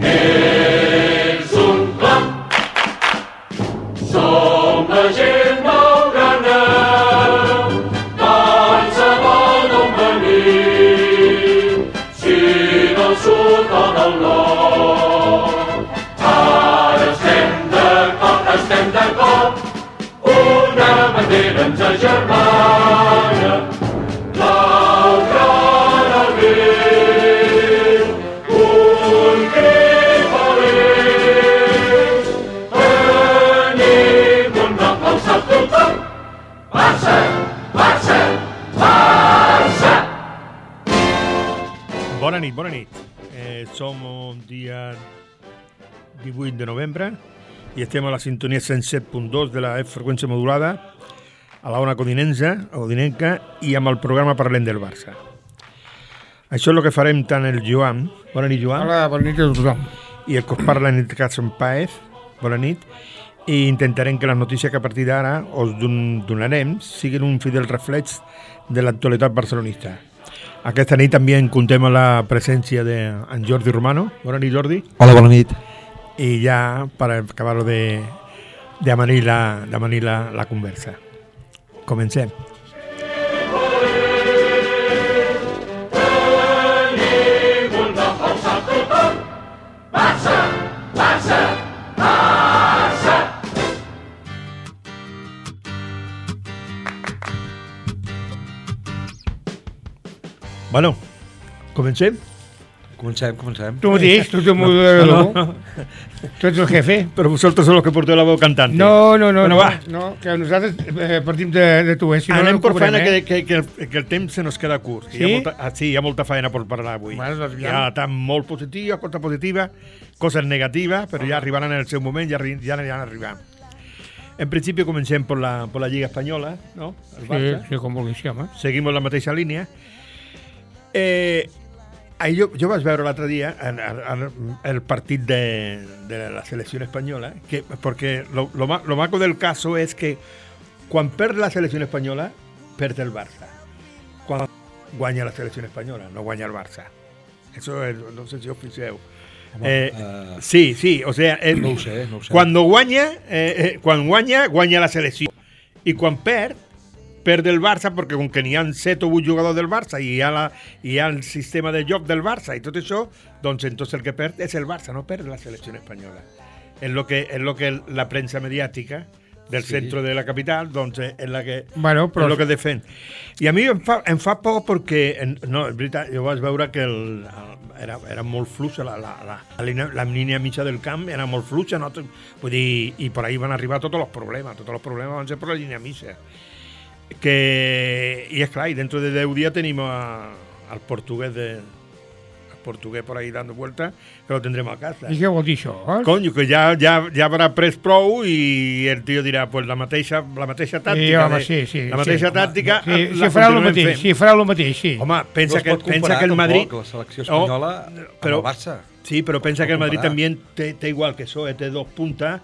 És un clam. Som la gent blaugrana, qualsevol d'on venim, si del sud o del nord. Ara estem d'acord, una bandera ens agermana, blaugrana viu, un crit feliç, tenim un nom alçat tothom, Barça, Barça, Barça! Bona nit. Som un dia 18 de novembre i estem a la sintonia 107.2 de la freqüència modulada a la ona codinenca i amb el programa Parlem del Barça. Això és el que farem tant el Joan. Bona nit, Joan. Hola, bona nit a tothom. I el que us parla en aquest cas en Paez. Bona nit. I intentarem que les notícies que a partir d'ara us donarem siguin un fidel reflex de l'actualitat barcelonista. Aquesta nit també comptem amb la presència d'en Jordi Romano. Bona nit, Jordi. Hola, bona nit. Y ya para acabarlo de amanir la conversa. Comencem. Barça, Barça, Barça! Bueno, comencem. Comencem. Tu mateix, tu ets el moderador. Tu ets el jefe. Però vosaltres sou los que porteu la veu cantant. No, va. No, que nosaltres partim de tu, si no, anem no per cobrem, feina que el temps se nos queda curt. Sí? Hi ha molta feina per parlar avui. Bueno, doncs hi ha tant molt positiva, cosa positiva, coses negatives, però ja arribaran en el seu moment, ja aniran arribant. En principi comencem per la Lliga Espanyola, no? El Barça. Sí, com vulguis, home. Seguim la mateixa línia. Jo vaig veure l'altre dia el partit de la selecció espanyola, porque lo maco del caso es que quan perd la selecció espanyola, perd el Barça. Quan guanya la selecció espanyola, no guanya el Barça. Eso es, no sé si ho fixeu. Sí, o sea, no ho sé. Quan guanya la selecció. I quan perd el Barça, perquè com que n'hi ha 7 o 8 jugadors del Barça i hi ha el sistema de joc del Barça i tot això, doncs entonces el que perd és el Barça, no perd la selecció espanyola. És lo que la premsa mediàtica del centre de la capital, doncs és la que, és lo que defèn. I a mi em fa por perquè, no, és veritat, jo vaig veure que era molt fluixa, la línia mitja del camp era molt fluixa, no? Vull dir, i per ahí van arribar tots els problemes van ser per la línia mitja. Y es claro, y dentro de 10 días tenemos al portugués por ahí dando vueltas, que lo tendremos a casa. I què vol dir això? Coño, que ja habrà pres prou i el tio dirà, pues la mateixa tàctica. Sí. La mateixa tàctica. Sí, farà el mateix, sí. Home, pensa que el Madrid... la selecció espanyola amb el Barça. Sí, però pensa que el Madrid també té igual que això, té dos puntes,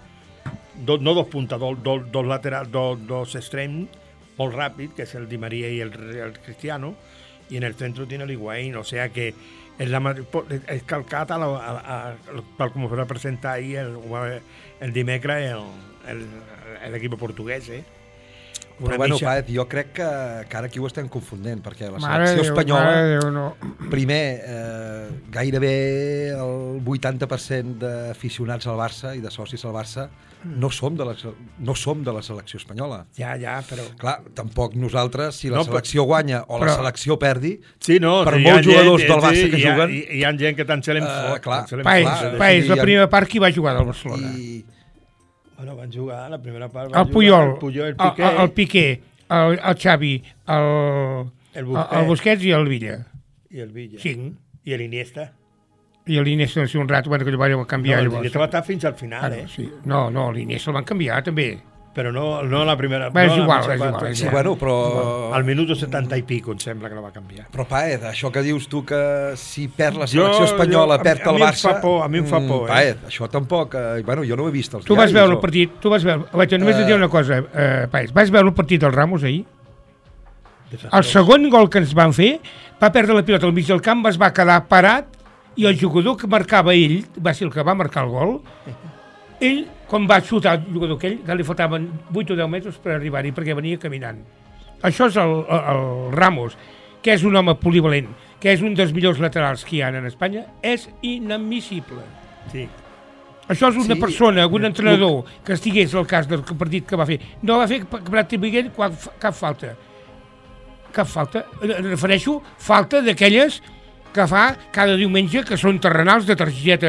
dos laterals, dos extrems, molt ràpid, que és el Di María y el Cristiano, y en el centro tiene el Higuaín, o sea que es calcat tal com ho va presentar ahir el dimecres l'equip portuguès, Però bueno, Paez, jo crec que ara aquí ho estem confundent, perquè la selecció espanyola, primer, gairebé el 80% d'aficionats al Barça i de socis al Barça no som de la selecció espanyola. Ja, però... Clar, tampoc nosaltres, si la selecció guanya o la selecció perdi, per molts jugadors del Barça que juguen... Hi ha gent que tant se l'hem fot. Paez, la primera part qui va jugar del Barcelona? Bueno, van jugar, la primera part el Puyol, el Piqué, el Xavi, el Busquets i el Villa. I el Villa. 5. I l'Iniesta. I l'Iniesta un rato, que el van canviar. No, l'Iniesta va estar fins al final, Sí. No, l'Iniesta el van canviar, també. Però no la primera... És igual. Sí, bueno, però... Al minut 70 i pico, em sembla que la va canviar. Però, Paez, això que dius tu, que si perd la selecció espanyola, perd el Barça... A mi em fa por, Paez, això tampoc... Bueno, jo no ho he vist als diaris. Tu vas veure el partit... Vaig només dir una cosa, Paez. Vas veure el partit del Ramos ahir? El segon gol que ens van fer va perdre la pilota al mig del camp, es va quedar parat I el jugador que marcava ell, va ser el que va marcar el gol, ell, quan va xutar el jugador aquell, li faltaven 8 o 10 metres per arribar-hi, perquè venia caminant. Això és el Ramos, que és un home polivalent, que és un dels millors laterals que hi ha en Espanya, és inadmissible. Sí. Això és una persona, un entrenador que estigués al cas del partit que va fer. No va fer pràcticament cap falta. Cap falta. Refereixo falta d'aquelles que fa cada diumenge, que són terrenals de targeta,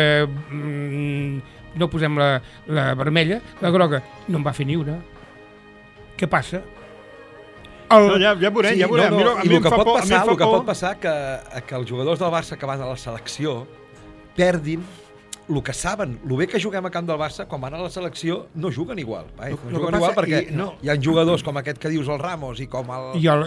no posem la vermella, la groga. No en va fer ni una. Què passa? Ja veurem. I el que pot passar que els jugadors del Barça que van a la selecció perdin el que saben, el bé que juguem a camp del Barça, quan van a la selecció no juguen igual. No juguen igual perquè hi ha jugadors com aquest que dius, el Ramos, i com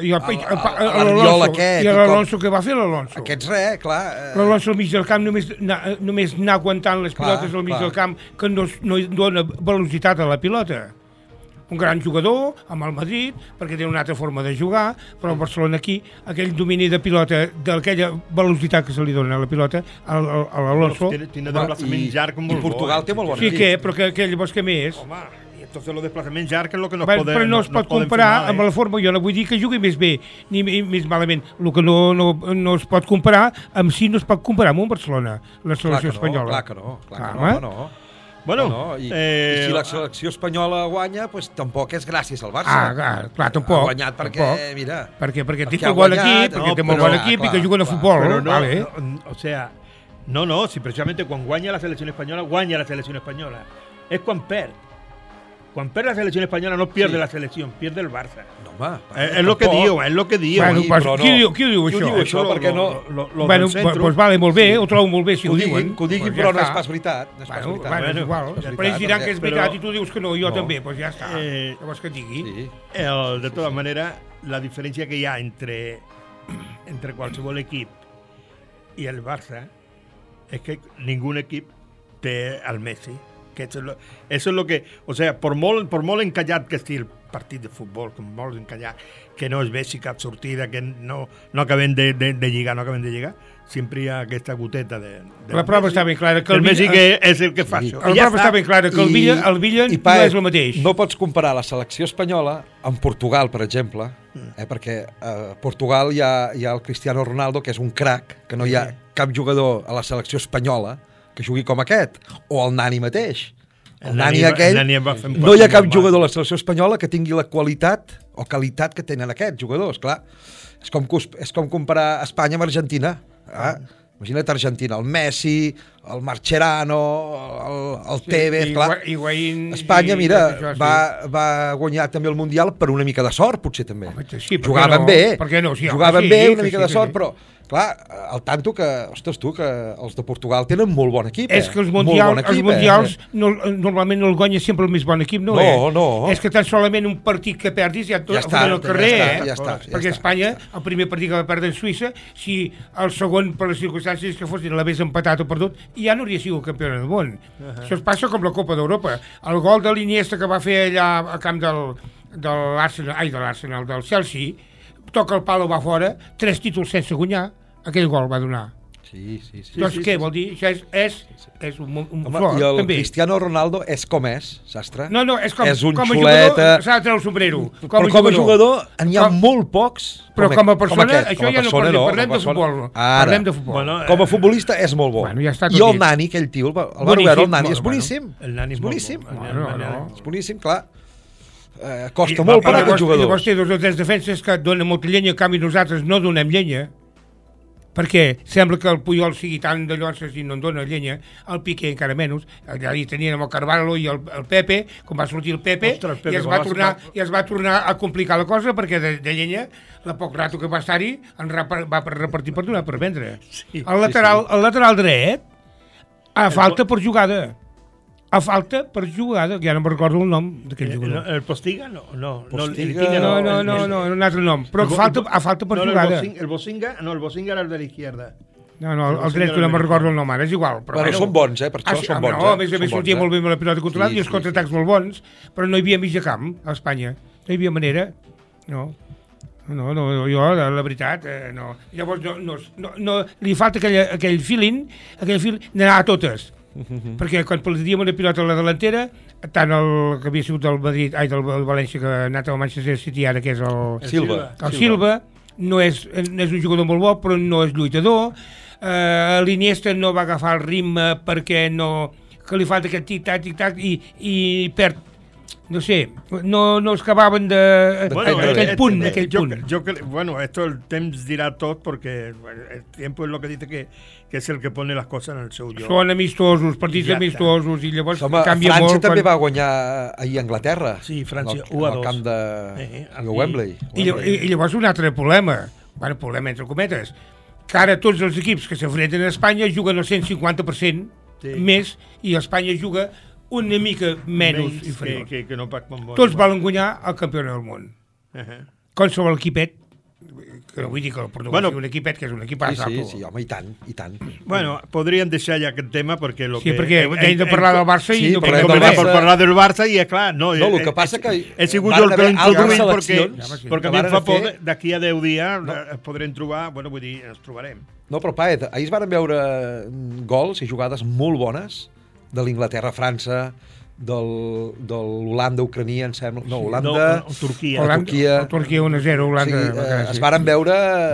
l'Alonso, que va fer l'Alonso. Aquests clar. L'Alonso al mig del camp només anar aguantant les pilotes al mig del camp, que no dona velocitat a la pilota. Un gran jugador, amb el Madrid, perquè té una altra forma de jugar, però el Barcelona aquí, aquell domini de pilota, d'aquella velocitat que se li dona a la pilota, a l'Alonso... Tiene desplaçament llarg molt bo. I Portugal té molt bon equip. Sí, però que llavors què més? Home, i entonces el desplaçament llarg és el que no podem... Però no es pot comparar amb la forma, jo no vull dir que jugui més bé, ni més malament. El que no es pot comparar, amb si no es pot comparar amb un Barcelona, la selecció espanyola. Clar que no. Bueno, i si la selecció espanyola guanya, doncs tampoc és gràcies al Barça. Clar, tampoc. Ha guanyat perquè, mira... Perquè té molt bon equip, perquè té molt bon equip i que juguen a futbol. O sea, no, si precisamente quan guanya la selecció espanyola, guanya la selecció espanyola. És quan perd. Quan perd la selecció espanyola no pierde la selecció, pierde el Barça. No, home. És lo que diu, és lo que diu. Qui diu això? Qui diu això? Perquè no... Bueno, doncs vale, molt bé, ho trobo molt bé si ho diuen. Que ho diguin, però no és pas veritat. Bueno, és igual. Després diran que és veritat i tu dius que no, jo també, doncs ja està. Llavors que et digui. De tota manera, la diferència que hi ha entre qualsevol equip i el Barça és que ningú equip té el Messi. Eso es lo que, o sea, por molt encallat que estigui el partit de futbol, com molt encallat, que no es vegi cap sortida, que no acabem de lligar, sempre hi ha aquesta goteta de la prova està ben clara que el Messi que és el que fa això. La prova està ben clara que el Villa no és el mateix. No pots comparar la selecció espanyola amb Portugal, per exemple, perquè a Portugal hi ha el Cristiano Ronaldo, que és un crac, que no hi ha cap jugador a la selecció espanyola que jugui com aquest, o el Nani mateix. El Nani aquell, no hi ha cap jugador a la selecció espanyola que tingui la qualitat o qualitat que tenen aquests jugadors, clar. És com comparar Espanya amb Argentina. Imagina't Argentina, el Messi, el Mascherano, el Tevez, clar. Espanya, mira, va guanyar també el Mundial per una mica de sort, potser també. Jugaven bé, una mica de sort, però... Clar, al tanto que, ostres tu, que els de Portugal tenen molt bon equip. És que els mundials normalment no el guanya sempre el més bon equip, no? No. És que tan solament un partit que perdis ja està al carrer, ja està. Perquè Espanya, el primer partit que va perdre en Suïssa, si el segon, per les circumstàncies que fossin, l'hagués empatat o perdut, ja no hauria sigut campió del món. Això es passa com la Copa d'Europa. El gol de l'Iniesta que va fer allà a camp del Chelsea, toca el palo, va fora, 3 títols sense guanyar, aquell gol va donar. Sí. Doncs què vol dir? Això és un flor, i el també. Cristiano Ronaldo és com és, sastre? No, és com un a xuleta... jugador s'ha de treure el sombrero. Però com a jugador n'hi ha molt pocs. Però com a persona, això ja no parlem de futbol. Parlem de futbol. Com a futbolista és molt bo. I el Nani, aquell tio, el va veure, el Nani és boníssim. El Nani és boníssim. És boníssim, clar. Costa molt per aquests jugadors. Llavors té 2 o 3 defenses que donen molta llenya, en canvi nosaltres no donem llenya, perquè sembla que el Puyol sigui tan de llonces i no en dona llenya, el Piqué encara menys, allà hi tenien amb el Carvalho i el Pepe, com va sortir el Pepe, i es va tornar a complicar la cosa, perquè de llenya, la poc rato que va estar-hi, va repartir per donar per vendre. El lateral dret, a falta per jugada. A falta per jugada, que ja no me'n recordo el nom d'aquell jugador. El Postiga? No, un altre nom. Però a falta per jugada. El Bosinga era el de l'izquierda. No, el dret que no me'n recordo el nom ara, és igual. Però són bons, per això són bons. No, a més sortia molt bé amb la pilota controlada i els contraatacs molt bons, però no hi havia mig de camp a Espanya. No hi havia manera, no. No, jo, la veritat, no. Llavors, no, li falta aquell feeling d'anar a totes. Perquè quan perdíem una pilota a la delantera, tant el que havia sigut del València, que ha anat al Manchester City ara, que és el Silva, no és un jugador molt bo, però no és lluitador. L'Iniesta no va agafar el ritme perquè que li falta aquest tic-tac i perd. No sé, no es acabaven aquell punt. Bueno, esto el temps dirà tot perquè el tiempo es lo que dice que és el que pone les coses en el seu lloc. Són amistosos, partits amistosos, i llavors canvia molt. França també va guanyar ahir a Anglaterra. Sí, França, 1-2. Al camp de Wembley. I llavors un altre problema, problema entre cometes, que ara tots els equips que s'enfrenten a Espanya juguen al 150% més, i Espanya juga una mica menys inferior. Que no pas tots volen guanyar el campió del món. Qualsevol equipet, que no vull dir que el Portugal sigui un equipet, que és un equipàs. Sí, home, i tant. Bueno, podríem deixar ja aquest tema perquè... perquè hem de parlar del Barça i no parlar del Barça i, clar, no, el que passa que he sigut jo el que l'he introduït perquè a mi em fa por d'aquí a 10 dies es podrem trobar, bueno, vull dir, ens trobarem. No, però Paet, ahir es van veure gols i jugades molt bones de l'Inglaterra-França, de l'Holanda-Ucrania, em sembla. No, Turquia. Turquia 1-0, Holanda. Es varen veure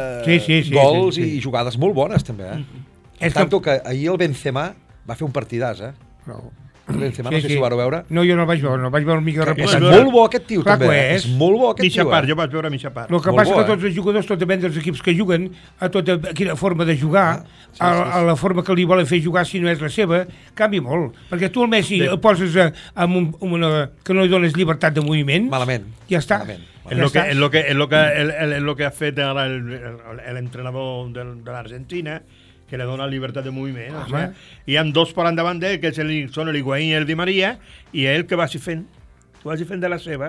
gols i jugades molt bones, també. Tant que ahir el Benzema va fer un partidàs, El Benzema, no sé si ho vareu veure. No, jo no vaig veure, vaig veure un mica de És molt bo aquest tio, també. És molt bo aquest tio. Jo vaig veure Misha Park. El que passa que tots els jugadors, tot depèn dels equips que juguen, a tota quina forma de jugar, a la forma que li volen fer jugar, si no és la seva, canvia molt. Perquè tu el Messi el poses amb que no li dones llibertat de moviment. Malament. Ja està. Es lo que ha fet el entrenador de l'Argentina, que le dona libertad de moviment. O sea, hi ha dos per endavant d'ell, que són l'Higuaín i el Di Maria, i ell que vagi fent de la seva,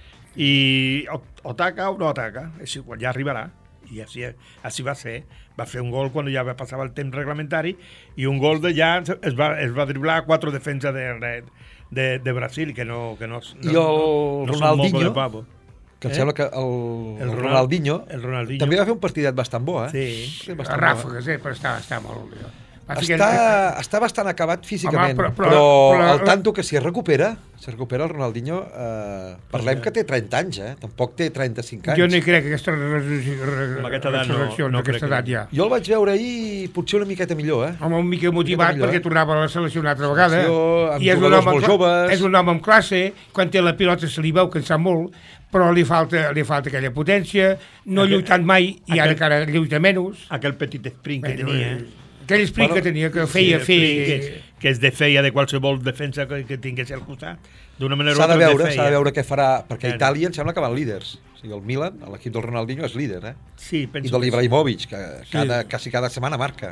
i o ataca o no ataca, és igual, ja arribarà. I així va ser. Va fer un gol quan ja passava el temps reglamentari, i un gol de ja es va driblar a 4 defenses de Brasil, que no I el Ronaldinho, que em sembla que el Ronaldinho també va fer un partidet bastant bo, Sí. A ràfegues, però està molt bé. Està bastant acabat físicament, però al tanto que si es recupera el Ronaldinho, parlem que té 30 anys, tampoc té 35 anys. Jo no hi crec, aquesta resurrecció d'aquesta edat ja. Jo el vaig veure ahir potser una miqueta millor, Home, un mica motivat perquè tornava a la selecció una altra vegada. I és un home amb classe, quan té la pilota se li veu que en sap molt, però li falta aquella potència, no lluitant mai, i ara encara lluita menys. Aquell petit sprint que tenia. Aquell sprint que tenia, que feia que es defeia de qualsevol defensa que tingués al costat. D'una manera s'ha de veure què farà, perquè a Itàlia em sembla que van líders. O sigui, el Milan, l'equip del Ronaldinho, és líder, Sí, i de l'Ibrahimovic, que quasi cada setmana marca.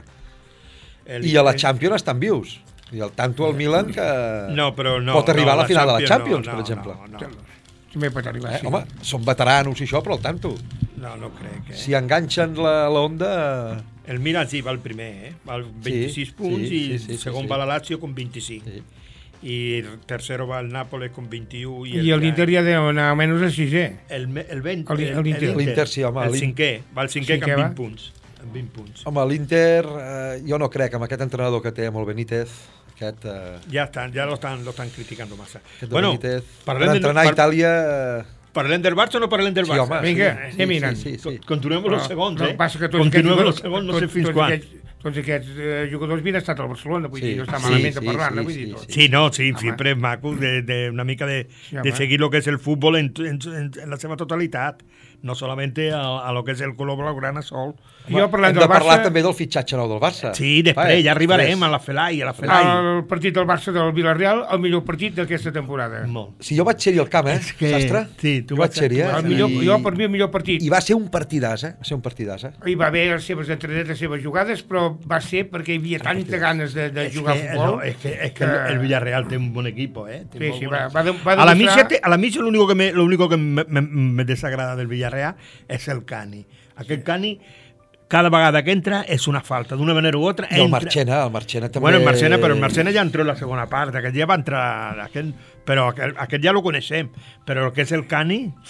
I a la Champions estan vius. I el tanto al Milan que pot arribar a la final de la Champions, per exemple. També pot arribar, sí. Home, són veteranos i això, però al tanto. No crec. Si enganxen l'onda... El Milan sí, va el primer, va amb 26 punts, i segon va la Lazio con 25. I el tercero va el Nápoles con 21. I l'Inter ja deu anar almenys el 6è. L'Inter sí, home. El cinquè, va el cinquè amb 20 punts. Home, l'Inter, jo no crec, amb aquest entrenador que té, amb el Benítez, ja lo están criticando massa. Bueno, per entrenar a Itàlia... Parlem del Barça o no parlem del Barça? Sí, home. Vinga, mirant. Continuem els segons, Continuem els segons, no sé fins quan. Tots aquests jugadors havien estat al Barcelona, vull dir, no està malament de parlar-ne, vull dir. Sí, sempre és maco una mica de seguir lo que és el futbol en la seva totalitat, no solamente a lo que és el color blaugrana sol. Jo parlant hem del de parlar Barça... també del fitxatge nou del Barça. Sí, després, ja arribarem a la Felai. El partit del Barça del Villarreal, el millor partit d'aquesta temporada. Si jo vaig ser-hi al camp, Sastre? Sí, tu vaig ser-hi, Jo, per mi, el millor partit. I va ser un partidàs, Hi va haver les seves entrenetes, les seves jugades, però va ser perquè hi havia tanta ganes de jugar a futbol. Es que el Villarreal té un bon equip, Sí, va a la Misha lo único que me desagrada del Villarreal es el Cani. Aquel Cani, cada vegada que entra és una falta, d'una manera u altra. I el Marchena també... Bueno, el Marchena ja entró en la segona part, aquest ja va entrar... Però aquest ja lo coneixem, però el que és el Cani...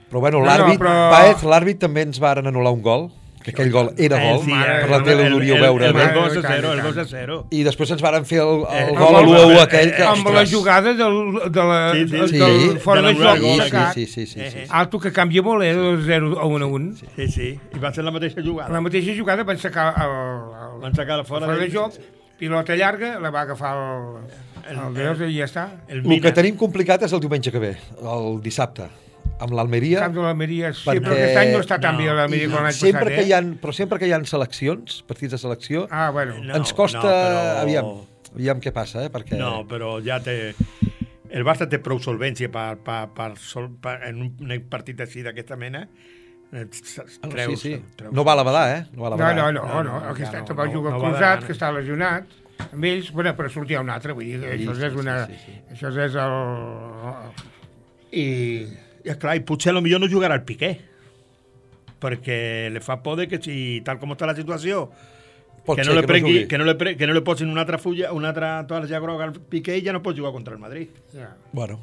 Però bueno, l'àrbit també ens varen anul·lar un gol, que aquell gol era gol, per la tele l'hauríeu veure. El gol de 0. I després ens varen fer el gol a l'1-1 aquell. Amb la jugada del fora de joc. Sí. Alto que canvia molt, del 0 a 1-1. Sí, i va ser la mateixa jugada. La mateixa jugada van sacar el fora de joc, pilota llarga, la va agafar el Deus i ja està. El que tenim complicat és el diumenge que ve, el dissabte. Amb l'Almeria. Camp de l'Almeria, sí, però aquest any no està tan bé l'Almeria com l'any passat, Però sempre que hi ha seleccions, partits de selecció, ens costa... Aviam què passa, perquè... No, però ja té... El Barça té prou solvència en un partit així d'aquesta mena. Sí. No val a badar, No. Aquest any va jugar cruzat, que està lesionat. Amb ells, però sortia un altre, vull dir, això és una... Això és el... I clar, i potser potser no jugarà el Piqué, perquè li fa por de que si tal com està la situació que no li posin una altra toalla groga al Piqué i ja no pot jugar contra el Madrid. Bueno,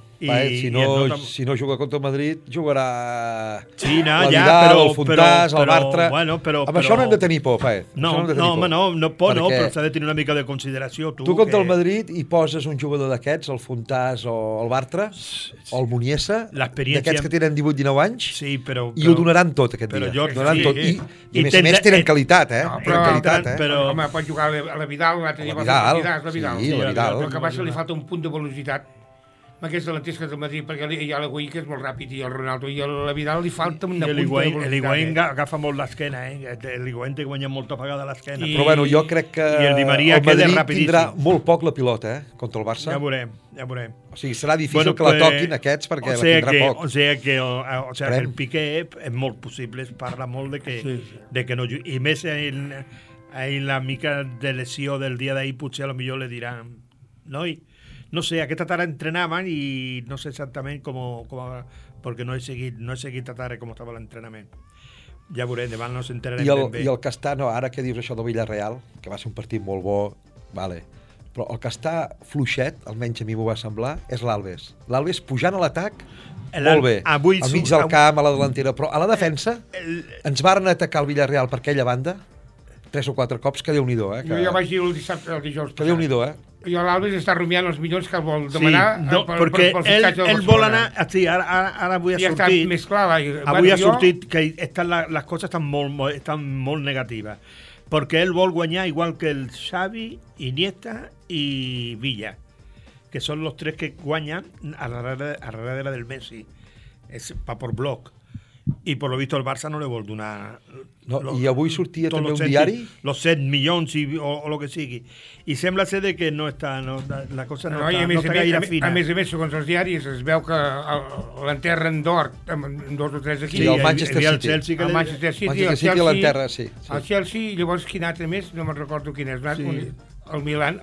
si no juga contra el Madrid jugarà la Vidal, el Fontàs, el Bartra. Amb això no hem de tenir por, Paez. No, però s'ha de tenir una mica de consideració. Tu contra el Madrid hi poses un jugador d'aquests, el Fontàs o el Bartra, o el Muniesa, d'aquests que tenen 18-19 anys, i ho donaran tot aquest dia. I a més tenen qualitat, Home, pot jugar a la Vidal, l'altre dia va fer la Vidal. Però que passa li falta un punt de velocitat amb aquests delanters que del Madrid, perquè hi ha l'Higuaín que és molt ràpid i el Ronaldo i a la Vidal li falta una punta de velocitat. L'Higuaín agafa molt l'esquena, l'Higuaín té guanyat molta vegada l'esquena. Però bueno, jo crec que el Madrid tindrà molt poc la pilota, contra el Barça. Ja veurem. O sigui, serà difícil que la toquin aquests perquè la tindrà poc. O sigui que el Piqué és molt possible, es parla molt de que no jugui. I més en la mica de lesió del dia d'ahir potser potser li diran no sé, aquesta tarda entrenaven i no sé exactament com perquè no he seguit a tarda com estava l'entrenament. Ja veurem, demà no s'enterarem ben bé. I el que està, ara que dius això del Villarreal, que va ser un partit molt bo, però el que està fluixet, almenys a mi m'ho va semblar, és l'Alves. L'Alves pujant a l'atac, molt bé, al mig del camp, a la delantera, però a la defensa ens varen atacar el Villarreal per aquella banda 3 o 4 cops, que Déu-n'hi-do, Jo vaig dir el dijous que Déu-n'hi-do, Jo l'Alves està rumiant els milions que el vol demanar perquè ell vol anar... Ara avui ha sortit... Ja està més clar. Avui ha sortit que les coses estan molt negatives. Perquè ell vol guanyar igual que el Xavi, Iniesta i Villa, que són els 3 que guanyen a darrere del Messi. Va per bloc. I per lo visto el Barça no li vol donar... I avui sortia també un diari? Los 7 milions o lo que sigui. I sembla ser que no està... La cosa no està gaire fina. A més, segons els diaris, es veu que l'enterren d'or amb 2 o 3 equips. Sí, el Manchester City. El Manchester City l'enterra, sí. El Chelsea, llavors quin altre més? No me'n recordo quin és. El Milan...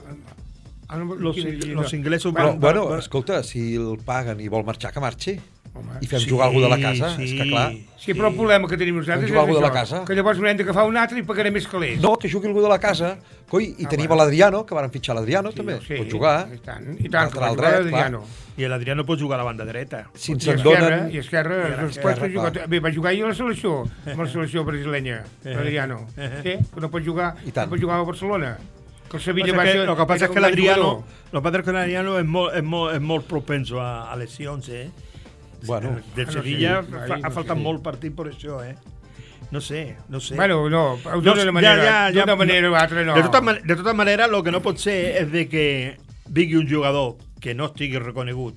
Los inglesos... Bueno, escolta, si el paguen i vol marxar, que marxi. I fem jugar algú de la casa, és que clar. Sí, però el problema que tenim nosaltres és això, que llavors haurem d'agafar un altre i pagaré més calés. No, que jugui algú de la casa. I tenim l'Adriano, que van fitxar l'Adriano també, pot jugar. I tant, que pot jugar l'Adriano. I l'Adriano pot jugar a la banda dreta. I esquerra, va jugar ahir a la selecció, amb la selecció brasilenya, l'Adriano. Que no pot jugar a Barcelona. Lo que pasa es que l'Adriano es molt propenso a lesions, Bueno, de Sevilla ha faltat molt partit per això, No sé. Bueno, d'una manera o altra no. De tota manera, el que no pot ser és de que vingui un jugador que no estigui reconegut,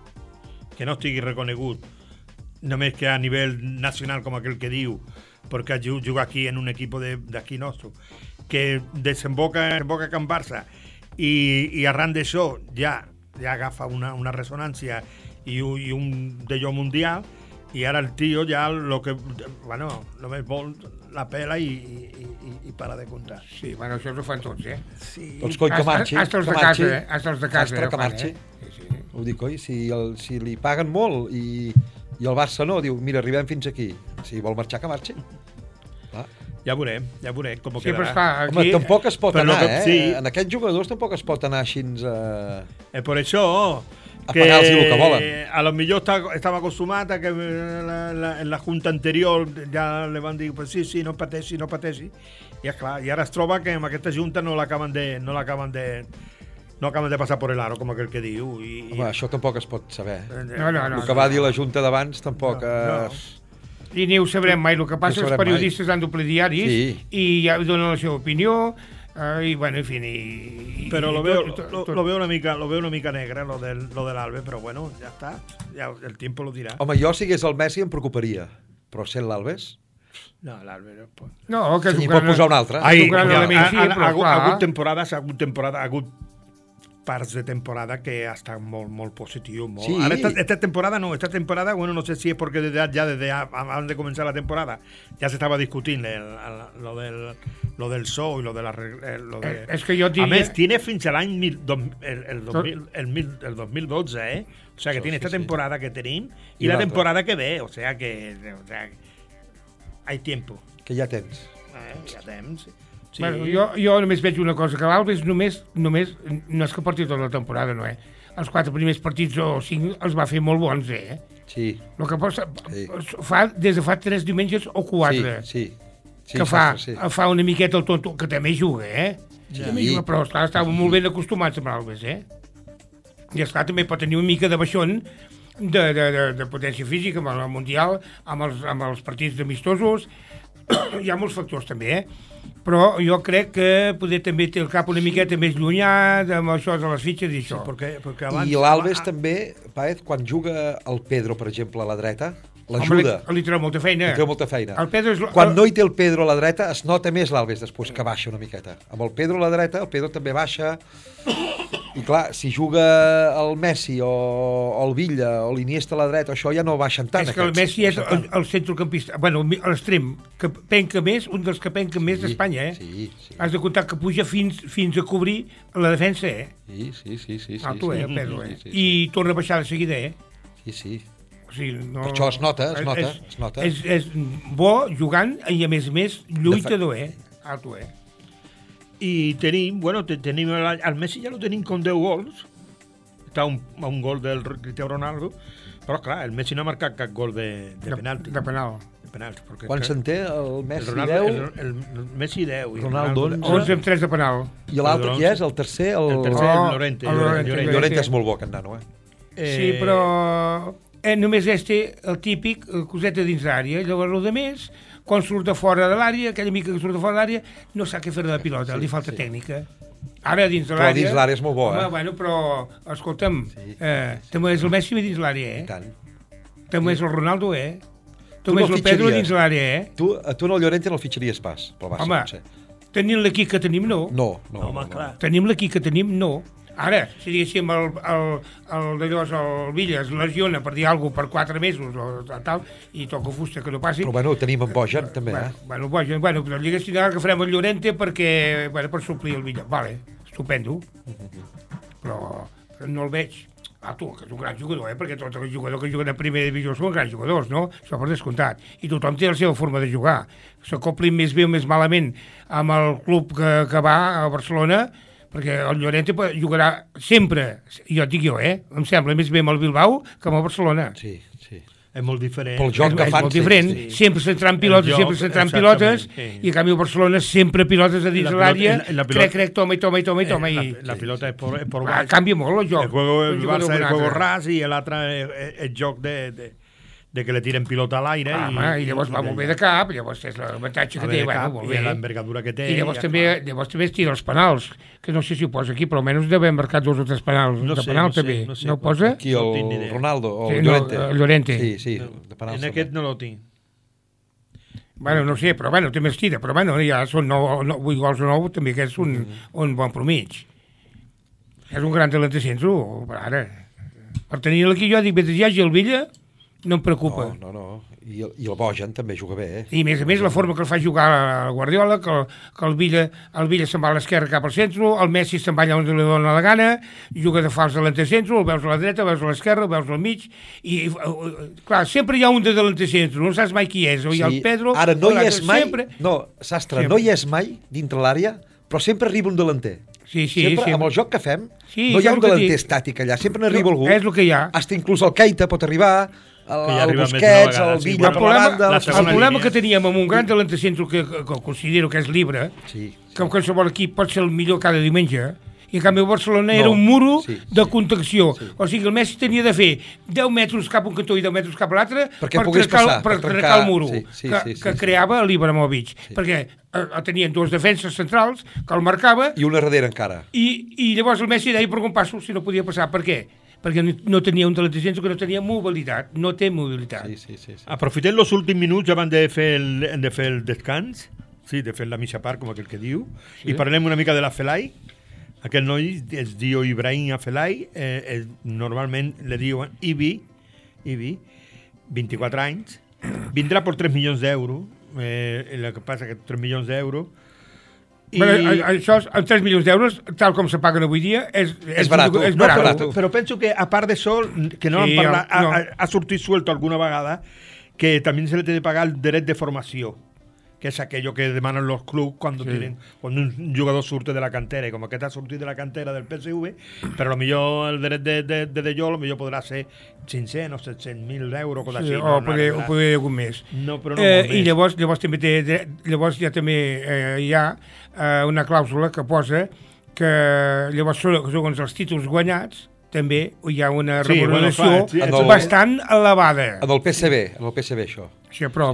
només que a nivell nacional, com aquell que diu, perquè juga aquí en un equip d'aquí nostre, que desemboca a Can Barça i arran d'això ja agafa una ressonància i un d'allò mundial, i ara el tio ja només vol la pela i para de comptar. Sí, això ho fan tots, Sí. Doncs coi, que marxi. Hasta els de casa, Hasta que marxi. Ho dic, oi? Si li paguen molt i el Barça no, diu, mira, arribem fins aquí. Si vol marxar, que marxi. Ja veurem com quedarà. Esclar, aquí... Home, tampoc es pot anar, En aquests jugadors tampoc es pot anar així... Per això, pagar-los el que volen. A lo millor estava acostumat a que en la junta anterior ja li van dir pues sí, no pateixi, i esclar, i ara es troba que amb aquesta junta no acaben de passar por el aro, com aquell que diu. Home, això tampoc es pot saber. No. El que va dir la junta d'abans tampoc... I ni ho sabrem mai. El que passa és que els periodistes han d'omplir diaris i ja donen la seva opinió. I bueno, en fi... Però lo veo una mica negre, lo del Alves, però bueno, ja està. Ja el tiempo lo dirà. Home, jo, si hagués el Messi, em preocuparia. Però sent l'Alves... No, l'Alves no pot. No, que n'hi pot posar un altre. Ha hagut temporades, ha hagut parts de temporada que ha estat molt positiu. Molt. Sí. Ara, esta temporada, bueno, no sé si es porque desde antes de comenzar la temporada ya se estaba discutiendo lo del show y lo de la... És que jo diria... A més, tiene fins a l'any el 2012, ¿eh? O sea, que tiene esta temporada que tenim i la temporada que ve, o sea, que hay tiempo. Que ja tens. Ja temps. Sí. Bueno, jo només veig una cosa, que l'Alves només no és que porti tota la temporada, no, Els 4 primers partits o 5 els va fer molt bons, Sí. El que posa, des de fa 3 diumenges o 4. Sí, que fa una miqueta el tonto, que també juga, També juga, però esclar, estàvem molt ben acostumats amb l'Alves, I esclar, també pot tenir una mica de baixón de potència física amb el Mundial, amb els partits amistosos. Hi ha molts factors també, però jo crec que poder també té el cap una miqueta més llunyà amb això de les fitxes i això. Perquè abans... I l'Alves també, Paez, quan juga el Pedro, per exemple, a la dreta, l'ajuda. Li treu molta feina. El Pedro quan no hi té el Pedro a la dreta, es nota més l'Alves després, que baixa una miqueta. Amb el Pedro a la dreta, el Pedro també baixa. I clar, si juga el Messi o el Villa o l'Iniesta a la dreta, això ja no baixen tant. És que el Messi és el centrocampista, bueno, l'extrem, que penca més, un dels que penca més d'Espanya, Sí. Has de comptar que puja fins a cobrir la defensa, Sí. Alto, el Pedro, I torna a baixar de seguida, Sí. O sigui, no... Per això es nota. És bo jugant i a més lluitador, Alto, I tenim el Messi ja lo tenim com 10 gols. Està un gol del Cristiano Ronaldo, però clar, el Messi no ha marcat cap gol de penalti. De penal. Quan se'n té el Messi 10? El Messi 10. Ronaldo 11 amb 3 de penal. I l'altre qui és? El tercer? El tercer, Llorente. Llorente és molt bo, aquest nano, Sí, però només el típic coseta dins l'àrea. Llavors, el més, quan surt de fora de l'àrea, aquella mica que surt de fora de l'àrea, no sap què fer de la pilota, li falta tècnica. Ara, dins de l'àrea... Però dins l'àrea és molt bo, Bueno, però, escolta'm, també és el Messi dins l'àrea, I tant. També és el Ronaldo, També és el Pedro dins l'àrea, Tu en el Llorente no el fitxaries pas, pel Barça, potser. Tenint l'equip que tenim, no. No. Clar. Tenim l'equip que tenim, no. Ara, si diguéssim el Villa es lesiona per dir alguna cosa per 4 mesos o tal, i toca fusta que no passi... Però bueno, tenim en Bojan també, Bojan, però diguéssim que farem el Llorente perquè, per suplir el Villa. Vale, estupendo. Però no el veig. Tu, que és un gran jugador, perquè tots els jugadors que juguen a primera divisió són grans jugadors, no? Això per descomptat. I tothom té la seva forma de jugar. S'acoplin més bé o més malament amb el club que va a Barcelona, perquè el Llorente jugarà sempre, jo et dic em sembla més bé amb el Bilbao que amb el Barcelona. Sí. És molt diferent. Pel joc que fan, és molt diferent. Sempre centrant pilotes, i a canvi el Barcelona sempre pilotes a dins l'àrea, crec, toma. La pilota és por baix. Canvia molt el joc. El Barça és el juego ras i l'altre és el joc de que le tiren pilota a l'aire. I llavors va molt bé de cap, llavors és l'avantatge que té, molt bé. I l'envergadura que té. I llavors també es tira els penals, que no sé si ho posa aquí, però almenys deu haver marcat 2 o 3 penals de penal també. No ho posa? Aquí el Ronaldo o el Llorente. Sí, de penals. En aquest no lo tinc. Bueno, no sé, però bueno, també es tira, però bueno, ja són 8 gols o 9, també que és un bon promig. És un gran talent de centro, ara. Per tenir-lo aquí jo dic, mentre hi hagi el Villa, no em preocupa. No. I el Bojan també juga bé, I a més la forma que el fa jugar a Guardiola, que el Villa se'n va a l'esquerra cap al centre, el Messi se'n va allà on li dona la gana, juga de fals delanter centre, el veus a la dreta, el veus a l'esquerra, el veus al mig, i clar, sempre hi ha un de delanter centre, no saps mai qui és, o hi ha el Pedro... Ara no hi és mai, no, Sastre, no hi és mai dintre l'àrea, però sempre arriba un delanter. Sempre, amb el joc que fem, no hi ha un delanter estàtic allà, sempre n'arriba algú. És el que hi ha. Hasta inclús el Keita pot arribar, el Busquets, el Villa per la banda... El problema que teníem amb un gran delanter centre que considero que és Libre, que qualsevol equip pot ser el millor cada diumenge, i en canvi el Barcelona era un muro de contenció. O sigui, el Messi tenia de fer 10 metres cap a un cantó i 10 metres cap a l'altre per trencar el muro que creava l'Ibrahimovic. Perquè tenien dos defenses centrals que el marcava... I una darrere encara. I llavors el Messi deia per un passo si no podia passar. Per què? Perquè no tenia un delanter que no tenia mobilitat. No té mobilitat. Sí. Aprofitem els últims minuts abans de fer el descans, de fer la mitja part, com aquell que diu, i parlem una mica de la Felai. Aquest noi es diu Ibrahim Afelai, normalment li diuen Ibi, 24 anys, vindrà per 3 milions d'euros, el que passa que 3 milions d'euros... Això, amb 3 milions d'euros, tal com se paguen avui dia, és barat. Però penso que, a part d'això, que no hem parlat, ha sortit suelto alguna vegada, que també se li té de pagar el dret de formació, que és aquello que demanen los clubs quan un jugador surte de la cantera, i com aquest ha sortit de la cantera del PSV, però potser el dret de jo potser podrà ser 500 o 700.000 euros, cosa així. O poder algun més. No, però no molt més. I llavors també hi ha una clàusula que posa que llavors segons els títols guanyats també hi ha una remuneració bastant elevada. En el PSV, això. Sí, però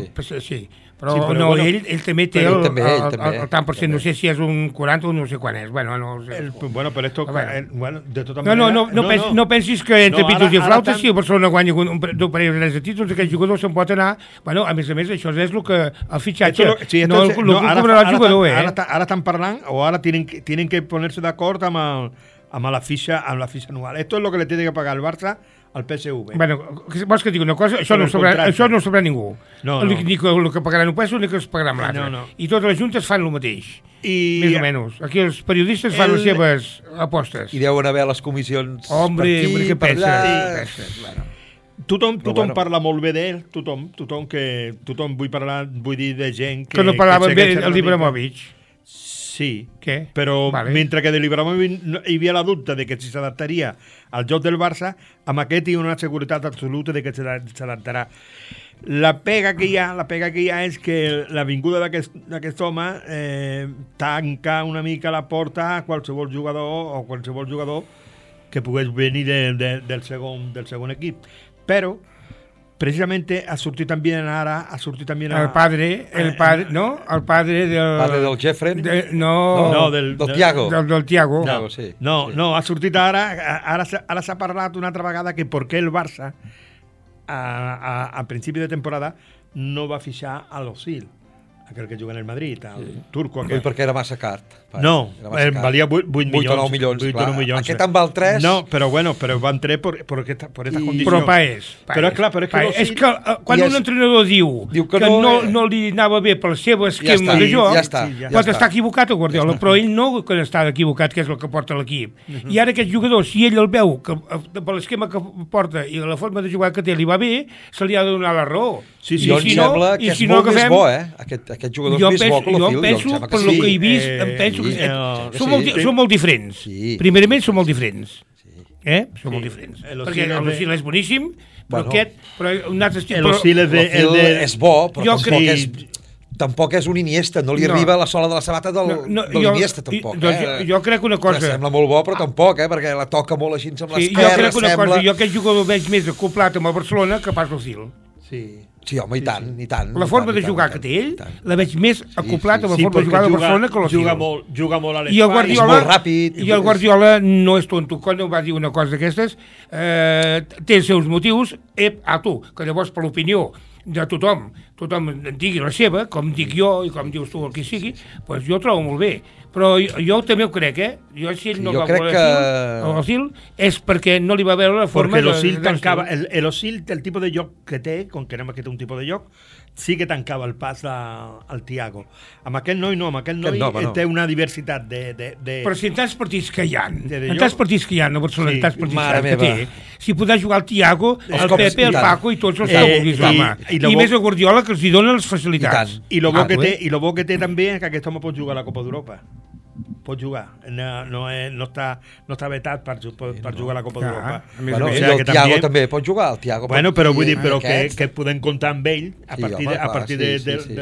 ell també té el tant per cent, no sé si és un 40 o no sé quan és. Bueno, però esto, de tota manera... No pensis que entre pitos i flautes, si el Barcelona guanya un parell de títols, aquest jugador se'n pot anar... Bueno, a més, això és el que el fitxatge... No el cobrarà el jugador, Ara estan parlant, o ara tienen que ponerse d'acord amb la ficha anual. Esto es lo que le tiene que pagar el Barça al PSV. Bueno, vols que et digui una cosa? Això no sabrà ningú. Ni el que pagaran un peso ni que es pagarà amb l'altre. I totes les juntes fan el mateix. Més o menys. Aquí els periodistes fan les seves apostes. I deuen haver les comissions per aquí, què penses? Tothom parla molt bé d'ell, tothom vull dir de gent que no parlava bé l'Ibrahimovic. Sí, però mentre que de l'Ibrahimovic hi havia la dubte de que si s'adaptaria al joc del Barça, amb aquest hi ha una seguretat absoluta de que s'adaptarà. La pega que hi ha és que la vinguda d'aquest home tanca una mica la porta a qualsevol jugador que pogués venir del segon equip. Però precisamente ha sortit també ara... El padre del Jeffrey? Del Thiago. Del Thiago. No, ha sortit ara s'ha parlat una altra vegada que per què el Barça a principi de temporada no va fixar a l'Osil, aquell que juga en el Madrid, el turco aquell. Perquè era massa car. No, valia 8 milions. 8 o 9 milions. Aquest en val 3. No, però van 3 por esta condició. Però és que quan un entrenador diu que no li anava bé pel seu esquema de joc, pot estar equivocat el Guardiola, però ell no està equivocat, que és el que porta l'equip. I ara aquest jugador, si ell el veu que per l'esquema que porta i la forma de jugar que té li va bé, se li ha de donar la raó. Jo em sembla que és molt més bo, aquest jugador és més bo que l'Ofil. Jo penso, per el que he vist, em penso que són molt diferents. Primerament són molt diferents. Són molt diferents. Perquè l'Osil és boníssim, però un altre estil... L'Osil és bo, però tampoc és un Iniesta, no li arriba la sola de la sabata de l'Iniesta, tampoc. Jo crec una cosa... Sembla molt bo, però tampoc, perquè la toca molt així amb l'esquerra. Jo crec una cosa, jo aquest jugador veig més acoplat amb el Barcelona que pas l'Osil. Sí, home, i tant. La forma de jugar que té ell, la veig més acoplat amb la forma de jugar de Barcelona que l'Osil. Juga molt a l'espai. És molt ràpid. I el Guardiola no és tonto. Quan va dir una cosa d'aquestes, té els seus motius, que llavors per l'opinió de tothom en digui la seva, com dic jo i com dius tu el que sigui, doncs jo ho trobo molt bé. Però jo també ho crec, Jo si ell no va voler l'Osil és perquè no li va veure la forma... Perquè l'Osil tancava... L'Osil, el tipus de joc que té, com que que té un tipus de joc, sí que tancava el pas al Thiago. Amb aquest noi no, amb aquest noi té una diversitat de... Però si en tants partits que hi ha, a Barcelona, en tants partits que té, si podrà jugar el Thiago, el Pepe, el Paco i tots els que vulguis, home. I més a Guardiola, que els hi dona les facilitats. I el bo que té també és que aquest home pot jugar a la Copa d'Europa. pot jugar. No està vetat per jugar a la Copa d'Europa. Bueno, i el Thiago també pot jugar. Bueno, però vull dir que podem comptar amb ell a partir de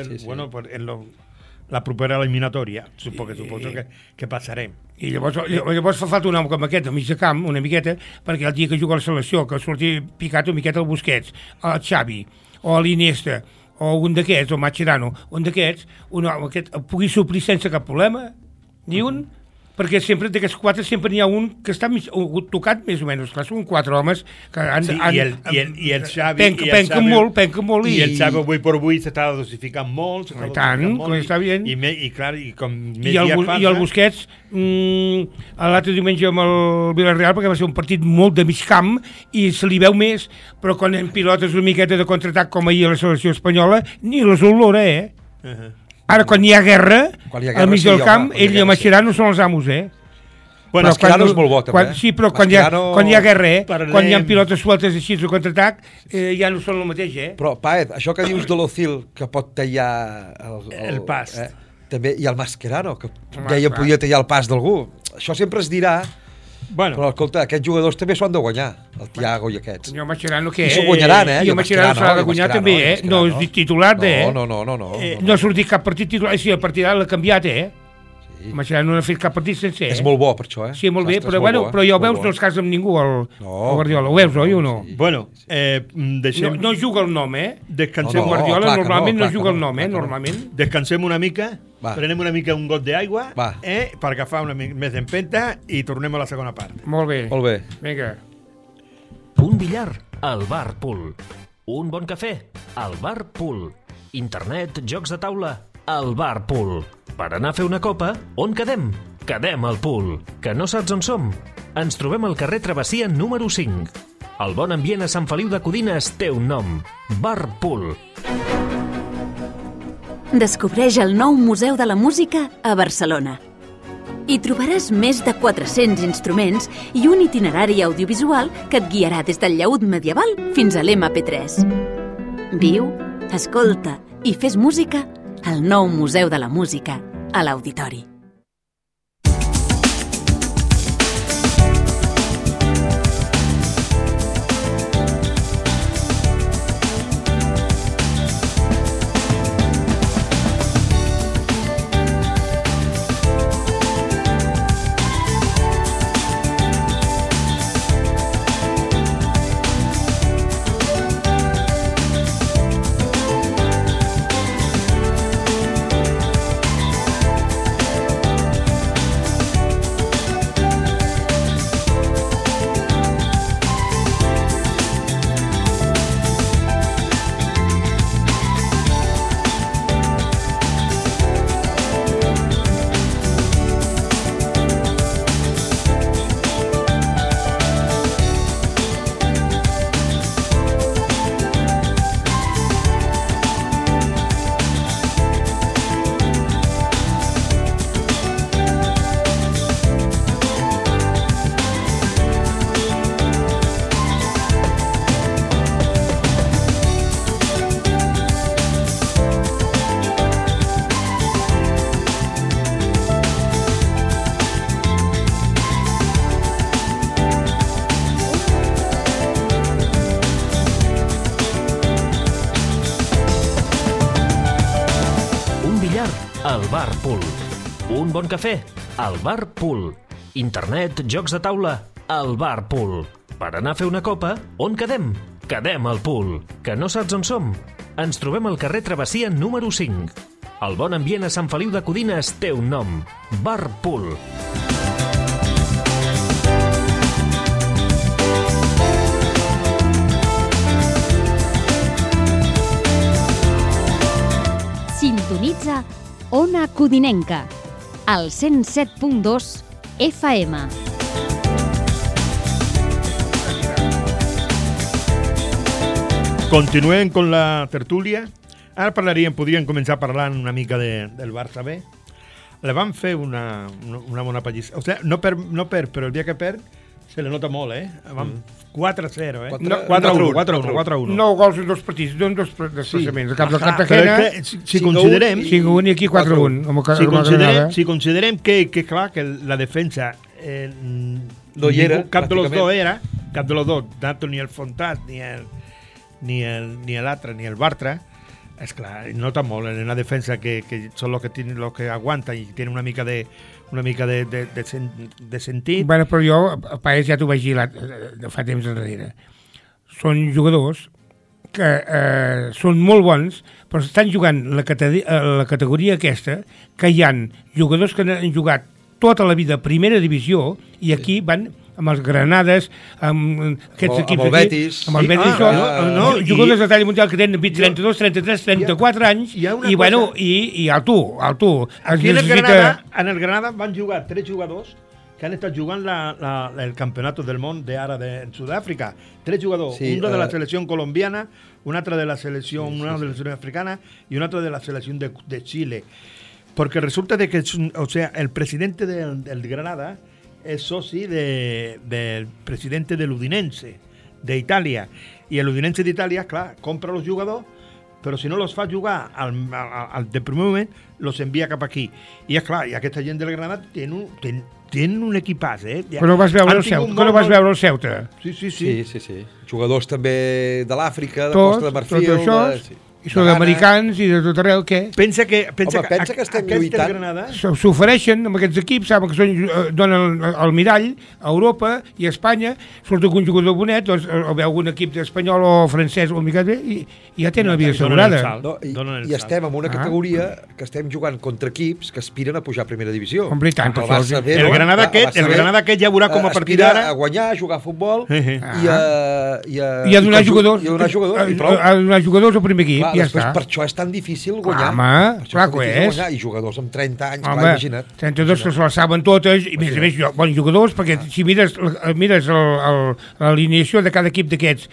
la propera eliminatòria. Suposo que passarem. I llavors fa falta un home com aquest, a mig de camp, una miqueta, perquè el dia que juga a la selecció, que surti picat una miqueta el Busquets, el Xavi, o l'Iniesta, o un d'aquests, o Mascherano, un d'aquests, un home aquest pugui suplir sense cap problema, ni un, perquè sempre d'aquests 4 sempre n'hi ha un que està tocat més o menys, clar, són 4 homes que i el Xavi penquen molt i el Xavi avui per avui s'està dosificant molt i tant, està bé i clar, i com més i el Busquets l'altre diumenge amb el Villarreal, perquè va ser un partit molt de mig camp i se li veu més, però quan en pilotes una miqueta de contraatac com ahir a la selecció espanyola ni les olora, Ara, quan hi ha guerra, al mig del camp, ell i el Mascherano són els amos, Bueno, Mascherano és molt bo, també. Sí, però quan hi ha guerra, quan hi ha pilotes sueltes així de contraatac, ja no són el mateix, Però, Paez, això que dius de l'Ozil, que pot tallar el pas. També, i el Mascherano, que deia podia tallar el pas d'algú. Això sempre es dirà. Bueno. Però, escolta, aquests jugadors també s'ho han de guanyar, el Thiago i aquests. I el Mascherano què? I s'ho guanyaran, I el Mascherano s'ha de guanyar també, No és titular, No. No ha sortit cap partit titular, sí, el partit l'ha canviat, Sí. El Mascherano no ha fet cap partit sencer, És molt bo, per això, Sí, molt bé, però ja ho veus, no es casa amb ningú, el Guardiola. Ho veus, oi, o no? Bueno, deixem... No juga el nom, Descansem. Guardiola normalment no juga el nom, normalment. Descansem una mica, prenem una mica un got d'aigua, per agafar una mica més d'empenta i tornem a la segona part. Molt bé. Vinga. Un billar al Bar Pool. Un bon cafè al Bar Pool. Internet, jocs de taula al Bar Pool. Per anar a fer una copa, on quedem? Quedem al Pool. Que no saps on som? Ens trobem al carrer Travessia número 5. El bon ambient a Sant Feliu de Codines té un nom. Bar Pool. Descobreix el nou Museu de la Música a Barcelona. Hi trobaràs més de 400 instruments i un itinerari audiovisual que et guiarà des del llaüt medieval fins a l'MP3. Viu, escolta i fes música al nou Museu de la Música a l'Auditori. al Bar Pool. Un bon cafè al Bar Pool. Internet, jocs de taula al Bar Pool. Per anar a fer una copa, on quedem? Quedem al Pool. Que no saps on som? Ens trobem al carrer Travessia número 5. El bon ambient a Sant Feliu de Codines té un nom. Bar Pool. Sintonitza Ona Codinenca, al 107.2 FM. Continuem con la tertúlia. Ara podríem començar parlant una mica del Barça B. Le van fer una bona pallissa. O sigui, no per, però el dia que perd, Se le nota molt, 4-0, 4-1. 9 gols en 2 partits, en 2 desplaçaments. El cap del Cartagena, 5-1 i aquí 4-1. Si considerem que, clar, que la defensa no hi era, cap de los dos, tanto ni el Fontàs ni l'altre, ni el Bartra, és clar, nota molt en una defensa que són los que aguanta i tiene una mica de sentit. Bueno, però jo, a Paes ja t'ho vaig dir fa temps enrere. Són jugadors que són molt bons, però estan jugant la categoria aquesta, que hi han jugadors que han jugat tota la vida a primera divisió i aquí van amb els Granades, amb aquests equips amb el Betis. Amb el Betis, jugadors de talla mundial que tenen 32, 33, 34 anys, i al tu. Aquí en el Granada van jugar 3 jugadors que han estat jugant el Campeonato del Món en Sud-àfrica. 3 jugadors, uno de la selecció colombiana, un altre de la selecció africana i un altre de la selecció de Chile. Porque resulta de que, el presidente del Granada es socio del presidente del Udinense, de Italia. Y el Udinense de Italia, claro, compra los jugadores, pero si no los fa jugar al de primer moment, los envia cap aquí. I és clar, i aquesta gent del Granada tenen un equipàs, Quan ho vas veure el Ceuta? Sí. Jugadors també de l'Àfrica, de Costa de Marfil... Tot això, i sud-americans i de tot arreu, què? Pensa que estem lluitant. S'ofereixen amb aquests equips, saben que donen el mirall a Europa i a Espanya, surt algun jugador bonet, doncs, o veu algun equip espanyol o francès o mica bé, i ja tenen la vida assegurada. I estem en una categoria que estem jugant contra equips que aspiren a pujar a primera divisió. Hombre, i tant. El Granada aquest ja veurà com a partir d'ara... Aspira a guanyar, a jugar a futbol i a donar jugadors. A donar jugadors al primer equip. Ja està. Per això és tan difícil guanyar. Home, clar que ho és. I jugadors amb 30 anys, clar, imagina't. 32 que se la saben totes, i més a més bons jugadors, perquè si mires l'alineació de cada equip d'aquests,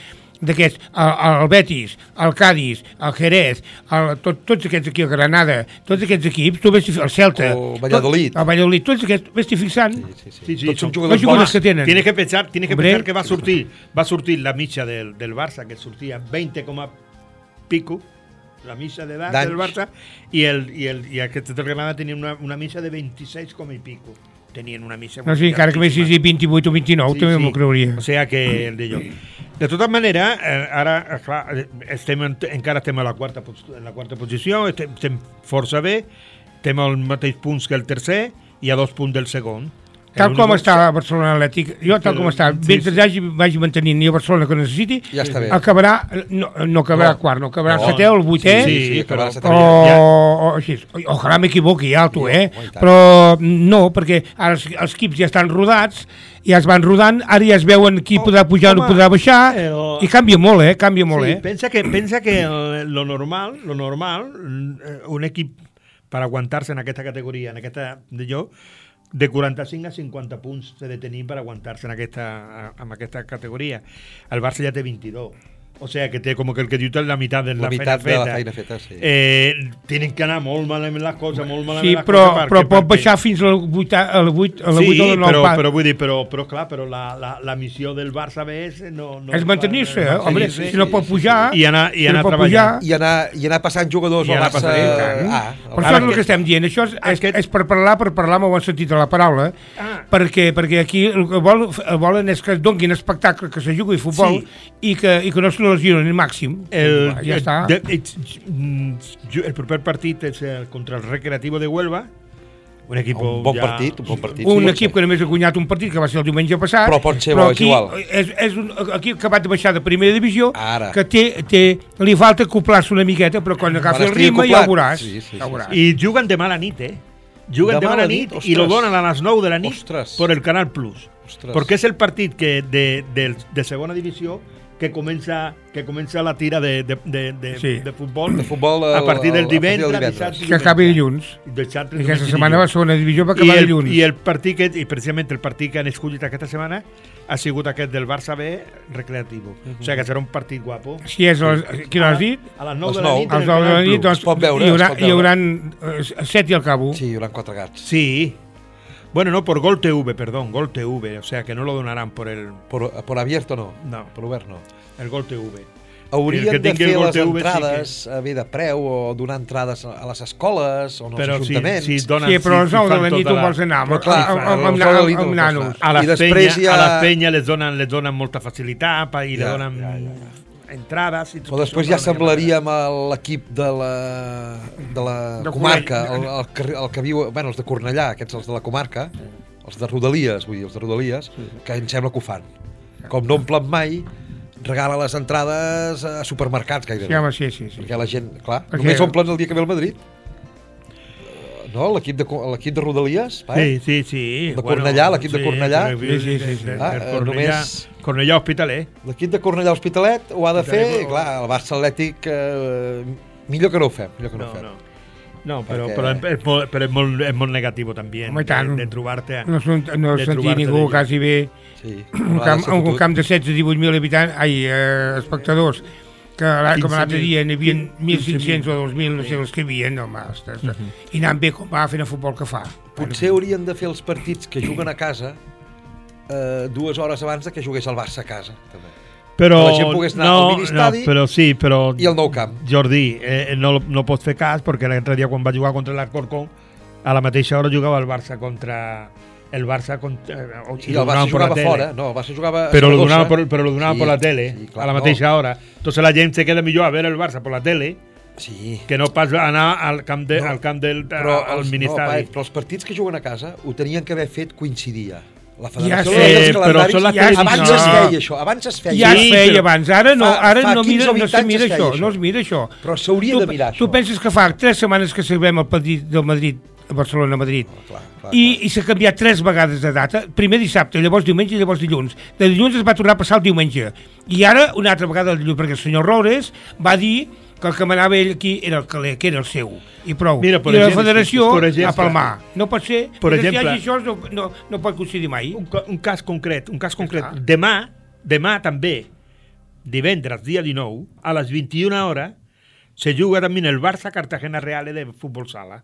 el Betis, el Cádiz, el Jerez, tots aquests aquí, el Granada, tots aquests equips, tu ves el Celta, el Valladolid, tots aquests, ves fixant. Sí. Tots són jugadors que tenen. Tienes que pensar que va sortir la mitja del Barça, que sortia 20 pico, la mitja d'edat del Barça, i aquest del Granada tenia una mitja de 26 com i pico. Tenien una mitja... No sé, encara que més sigui 28 o 29, també m'ho creuria. O sigui que d'allò. De tota manera, ara, clar, encara estem en la quarta posició, estem força bé, estem als mateixos punts que el tercer i a 2 punts del segon. Tal com està a Barcelona Atlètic, jo tal com està, mentre vagi mantenint ni a Barcelona que necessiti, acabarà, no acabarà quart, no acabarà el setè o el vuitè, o així. Ojalà m'equivoqui, alto, però no, perquè ara els equips ja estan rodats, ja es van rodant, ara ja es veuen qui podrà pujar o podrà baixar, i canvia molt, Sí, pensa que lo normal, un equip per aguantar-se en aquesta categoria, en aquesta d'allò, de 45 a 50 punts s'ha de tenir per aguantar-se en aquesta categoria. El Barça ja té 22. O sea, que té com que el que diu la meitat de la feina feta. Sí. Tenen que anar molt malament les coses, Sí, però pot baixar fins al 8 o al 9 pas. Però vull dir, però la missió del Barça B no és mantenir-se, home, si no pot pujar i anar treballant. I anar passant jugadors al Barça. Per això és el que estem dient, això és per parlar amb el bon sentit de la paraula, perquè aquí el que volen és que donguin espectacle, que se jugui futbol i que no se lesionen al màxim. Ja està. El proper partit és contra el Recreativo de Huelva, un equip bon partit. Un equip que només ha guanyat un partit, que va ser el diumenge passat. Però pot ser bo, és igual. És un equip que va baixar de primera divisió, que li falta acoplar-se una miqueta, però quan agafi el ritme ja ho veuràs. I juguen demà a la nit, Juguen demà a la nit i lo donen a les 9 de la nit per el Canal Plus. Perquè és el partit de segona divisió que comença la tira de futbol a partir del divendres. Que acabi dilluns. I aquesta setmana va a segona divisió per acabar dilluns. I precisament el partit que han escollit aquesta setmana ha sigut aquest del Barça B Recreativo. O sigui que serà un partit guapo. Si és, qui l'has dit? A les 9 de la nit. A les 9 de la nit, doncs hi haurà 7 i al cabo. Sí, hi haurà 4 gats. Sí. Bueno, no, por Gol TV, perdón, Gol TV, o sea que no lo donarán por el... Por abierto no? No. Per obert no. El Gol TV. Haurien de fer les entrades sí a bé de preu o donar entrades a les escoles o als ajuntaments. Però a les 9 de la nit on vols anar amb nanos. A les penyes les donen molta facilitat i les donen entrades. Però després ja semblaríem a l'equip de la comarca, el que viu, bueno, els de Cornellà, aquests els de la comarca, els de Rodalies, vull dir, els de Rodalies, que em sembla que ho fan. Com no omplen mai, regala les entrades a supermercats gairebé. Sí, home, sí. Perquè la gent, clar, només omplen el dia que ve el Madrid. No? L'equip de Rodalies? Sí. De Cornellà, l'equip de Cornellà. Sí. Cornellà Hospitalet. L'equip de Cornellà Hospitalet ho ha de fer, i clar, el Barça Atlètic millor que no ho fem. No, però és molt negatiu també de trobar-te... No sentir ningú quasi bé un camp de 16-18.000 espectadors, que com l'altre dia n'hi havia 1.500 o 2.000, no sé els que hi havia, i anant bé com va fent a futbol que fa. Potser haurien de fer els partits que juguen a casa 2 hores abans que jugués el Barça a casa, també. Però que la gent pogués anar al ministadi i al nou camp. Jordi, no pots fer cas perquè l'altre dia quan va jugar contra l'Alcorcón a la mateixa hora jugava el Barça contra el Barça i el Barça jugava fora, no, el Barça jugava però lo donava por la tele a la mateixa hora. Entonces la gent se queda millor a ver el Barça por la tele que no pas anar al camp del ministeri. Però els partits que juguen a casa ho tenien que haver fet coincidia. La federació dels calendaris abans es feia això, abans es feia. Ja es feia abans, ara no se mira això, no es mira això. Però s'hauria de mirar això. Tu penses que fa 3 setmanes que sabem el partit del Madrid, Barcelona-Madrid, i s'ha canviat 3 vegades de data, primer dissabte, llavors diumenge i llavors dilluns. De dilluns es va tornar a passar el diumenge. I ara, una altra vegada el dilluns, perquè el senyor Roures va dir que el que manava ell aquí era el calé, que era el seu, i prou. I la federació a palmar. No pot ser, si hi hagi això no pot coincidir mai. Un cas concret. Demà també, divendres, dia 19, a les 21 hores, se juga també el Barça Cartagena Real de futbol sala.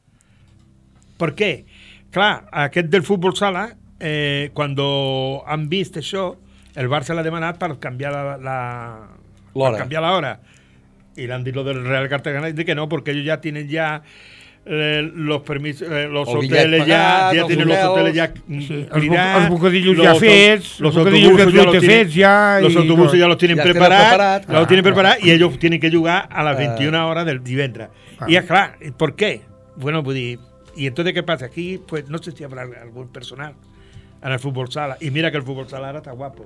Per què? Clar, aquest del futbol sala, quan han vist això, el Barça l'ha demanat per canviar l'hora. Y le han dicho del Real Cartagena y dice que no, porque ellos ya tienen los permisos, los hoteles ya tienen los hoteles ya els bocadillos ja fets, los autobusos ya los tienen preparados y ellos tienen que jugar a las 21 horas del divendres. Y es claro, ¿por qué? Bueno, pues y entonces ¿qué pasa? Aquí pues no sé si habrá algún personal en el fútbol sala, y mira que el fútbol sala ahora está guapo.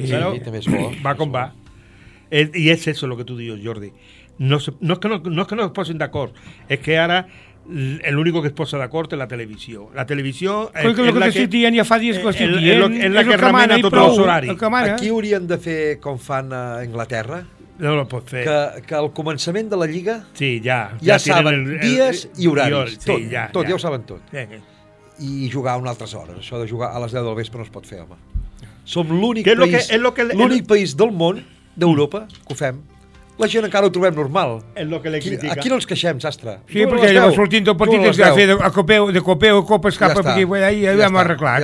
Va con va. Y es eso lo que tú dices, Jordi. No es que no es posen d'acord, és que ara l'únic que es posa d'acord és la televisió. La televisió és la que dient, ja fa dies que estic dient, és la que remena tots els horaris. Aquí haurien de fer com fan a Anglaterra, no pot fer. Que al començament de la Lliga ja saben dies i horaris, tot, ja ho saben tot. I jugar a unes altres hores. Això de jugar a les 10 del vespre no es pot fer, home. Som l'únic país del món, d'Europa, que ho fem. La gent encara ho trobem normal. És el que le critica. Aquí no ens queixem, sastre. Sí, perquè llavors sortint del partit es va fer de copeu, copes cap aquí, i ja vam arreglar.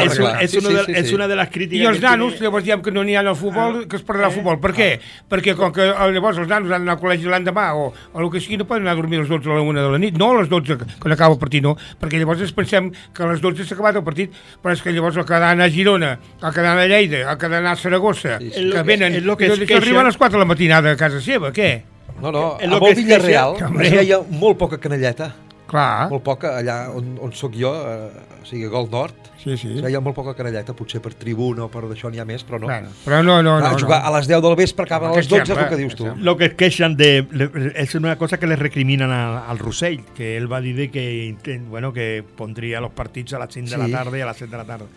És una de les crítiques. I els nanos, llavors diem que no n'hi ha al futbol, que es perdrà el futbol. Per què? Perquè com que llavors els nanos han d'anar al col·legi l'endemà o el que sigui, no poden anar a dormir a les 12 a la 1 de la nit. No a les 12, quan acaba el partit, no. Perquè llavors ens pensem que a les 12 s'ha acabat el partit, però és que llavors el que ha d'anar a Girona, el que ha d'anar a Lleida, el que ha d'anar a Saragossa, que venen, que arriben a les 4 de la matinada a casa seva, què? No, amb el Villarreal es veia molt poca canelleta. Clar. Molt poca, allà on sóc jo, o sigui, Gol Nord, es veia molt poca canelleta, potser per tribuna o per d'això n'hi ha més, però no. Però no. Jugar a les 10 del vespre, acaba a les 12, és el que dius tu. Lo que es queixen és una cosa que le recriminen al Rossell, que ell va dir que pondria los partits a les 5 de la tarda i a les 7 de la tarda.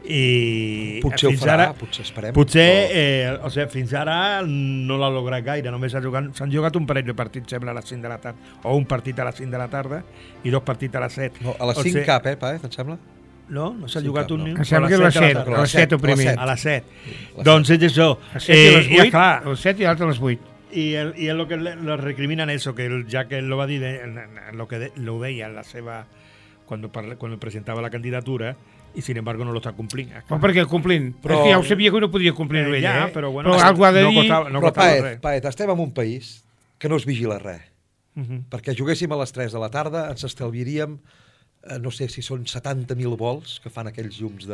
I potser ho farà, potser esperem. Potser, fins ara no l'ha lograt gaire, només s'han jugat un parell de partits, sembla, a les 5 de la tarda, o un partit a les 5 de la tarda i 2 partits a les 7. No, a les 5 cap, em sembla? No s'ha jugat un... Em sembla que a les 7 o primer. A les 7. Doncs és això. A les 7 i a les 8, a les 7 i l'altre a les 8. Y es lo que lo recriminan eso, que ya que él lo va a decir, lo que lo veía en la seva cuando presentava la candidatura i, sin embargo, no lo està complint. Però per què complint? Però... És que ja ho sabia que no podia complir ell, ja, però, bueno, però algú ha de dir... Però, Paet, estem en un país que no es vigila res. Perquè juguéssim a les 3 de la tarda, ens estalviaríem, no sé si són 70.000 volts que fan aquells llums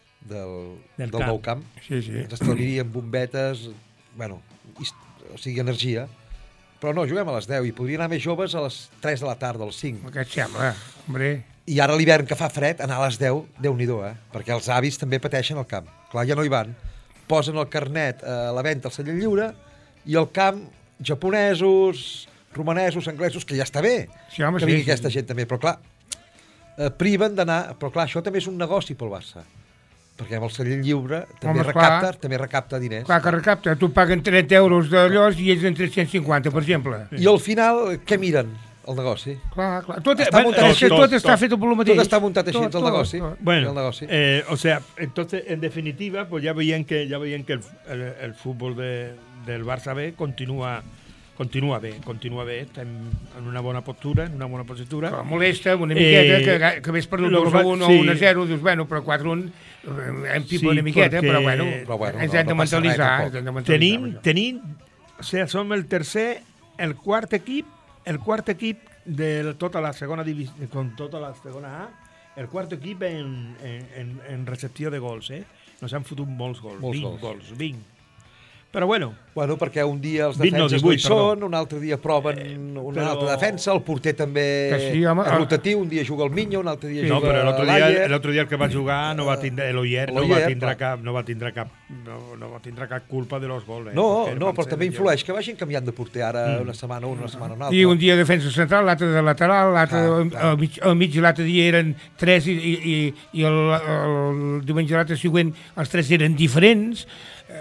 del Nou Camp. Sí. Ens estalviaríem bombetes, bueno, o sigui, energia. Però no, juguem a les 10 i podria anar més joves a les 3 de la tarda, a les 5. Què et sembla, hombre? I ara a l'hivern que fa fred, anar a les 10, Déu-n'hi-do, perquè els avis també pateixen al camp. Clar, ja no hi van. Posen el carnet a la venda al celler lliure i al camp japonesos, romanesos, anglesos, que ja està bé sí, home, que vingui aquesta gent també. Però clar, priven d'anar... Però clar, això també és un negoci pel Barça. Perquè amb el celler lliure també recapta diners. Clar que recapta. Tu paguen 30 euros d'allò i ells en 350, per exemple. I al final, què miren? El negoci. Clar. Tot està fet per lo mateix. Tot està muntat així, el negoci. Bueno, o sea, entonces, en definitiva, pues ya veían que el fútbol del Barça B continúa bé, està en una bona postura, en una bona positura. Però molesta una miqueta, que hagués perdut 2-1 o 1-0, dius, bueno, però 4-1 hem pipa una miqueta, però bueno, ens hem de mentalitzar. Tenim, o sea, som el quart equip de tota la segona divisió, con tota la segona A, el quart equip en recepció de gols, Nos han fotut molts gols, 20. Però bueno, perquè un dia els defenses no hi són, un altre dia proven una altra defensa, el porter també és rotatiu, un dia juga el Miño, un altre dia juga l'Ayer. L'altre dia el que va jugar no va tindre l'Oyer, no va tindre cap culpa de los gols. No, però també influeix que vagin canviant de porter ara una setmana una altra. I un dia defensa central, l'altre de lateral, l'altre al mig i l'altre dia eren 3 i el diumenge l'altre següent els 3 eren diferents.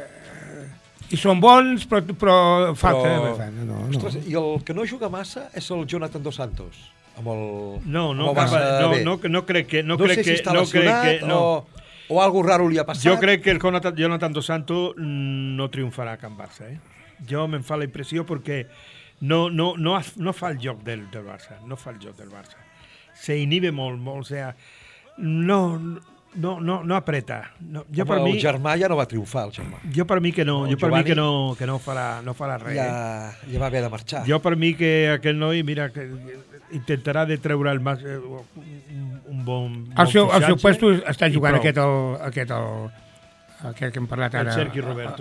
I són bons, però falta. Ostres, i el que no juga massa és el Jonathan Dos Santos. No crec que... No sé si està lesionat o algo raro li ha passat. Jo crec que el Jonathan Dos Santos no triomfarà a Can Barça. Jo me'n fa la impressió perquè no fa el joc del Barça. No fa el joc del Barça. Se inhibe molt, o sea, no apreta. El germà ja no va triomfar, el germà. Jo per mi que no farà res. Ja va haver de marxar. Jo per mi que aquell noi, mira, que intentarà de treure un bon al seu puesto està jugant aquest que hem parlat ara. El Sergi Roberto.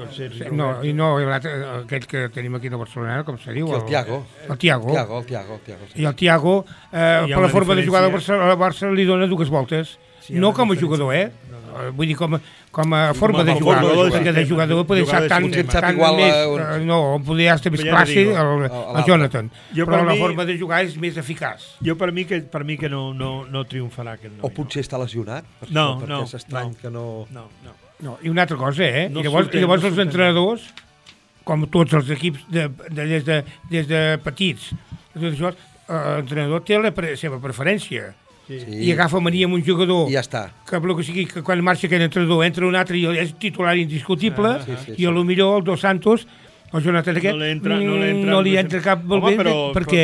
Aquest que tenim aquí a Barcelona, com se diu? El Thiago. El Thiago. Sí. I el Thiago, per la forma de jugar del Barça, li dona 2 voltes. No com a jugador, vull dir, com a forma de jugar, perquè de jugador podria ser tan més... No, podria estar més clàssic el Jonathan, però la forma de jugar és més eficaç. Jo per mi que no triomfarà aquest noi. O potser està lesionat, perquè és estrany que no... No, i una altra cosa, llavors els entrenadors, com tots els equips des de petits, l'entrenador té la seva preferència. Sí. I agafa mania amb un jugador i ja està. Que quan marxa aquell entrenador entra un altre i és titular indiscutible i a lo millor el Dos Santos el Jonathan aquest no li entra cap bé perquè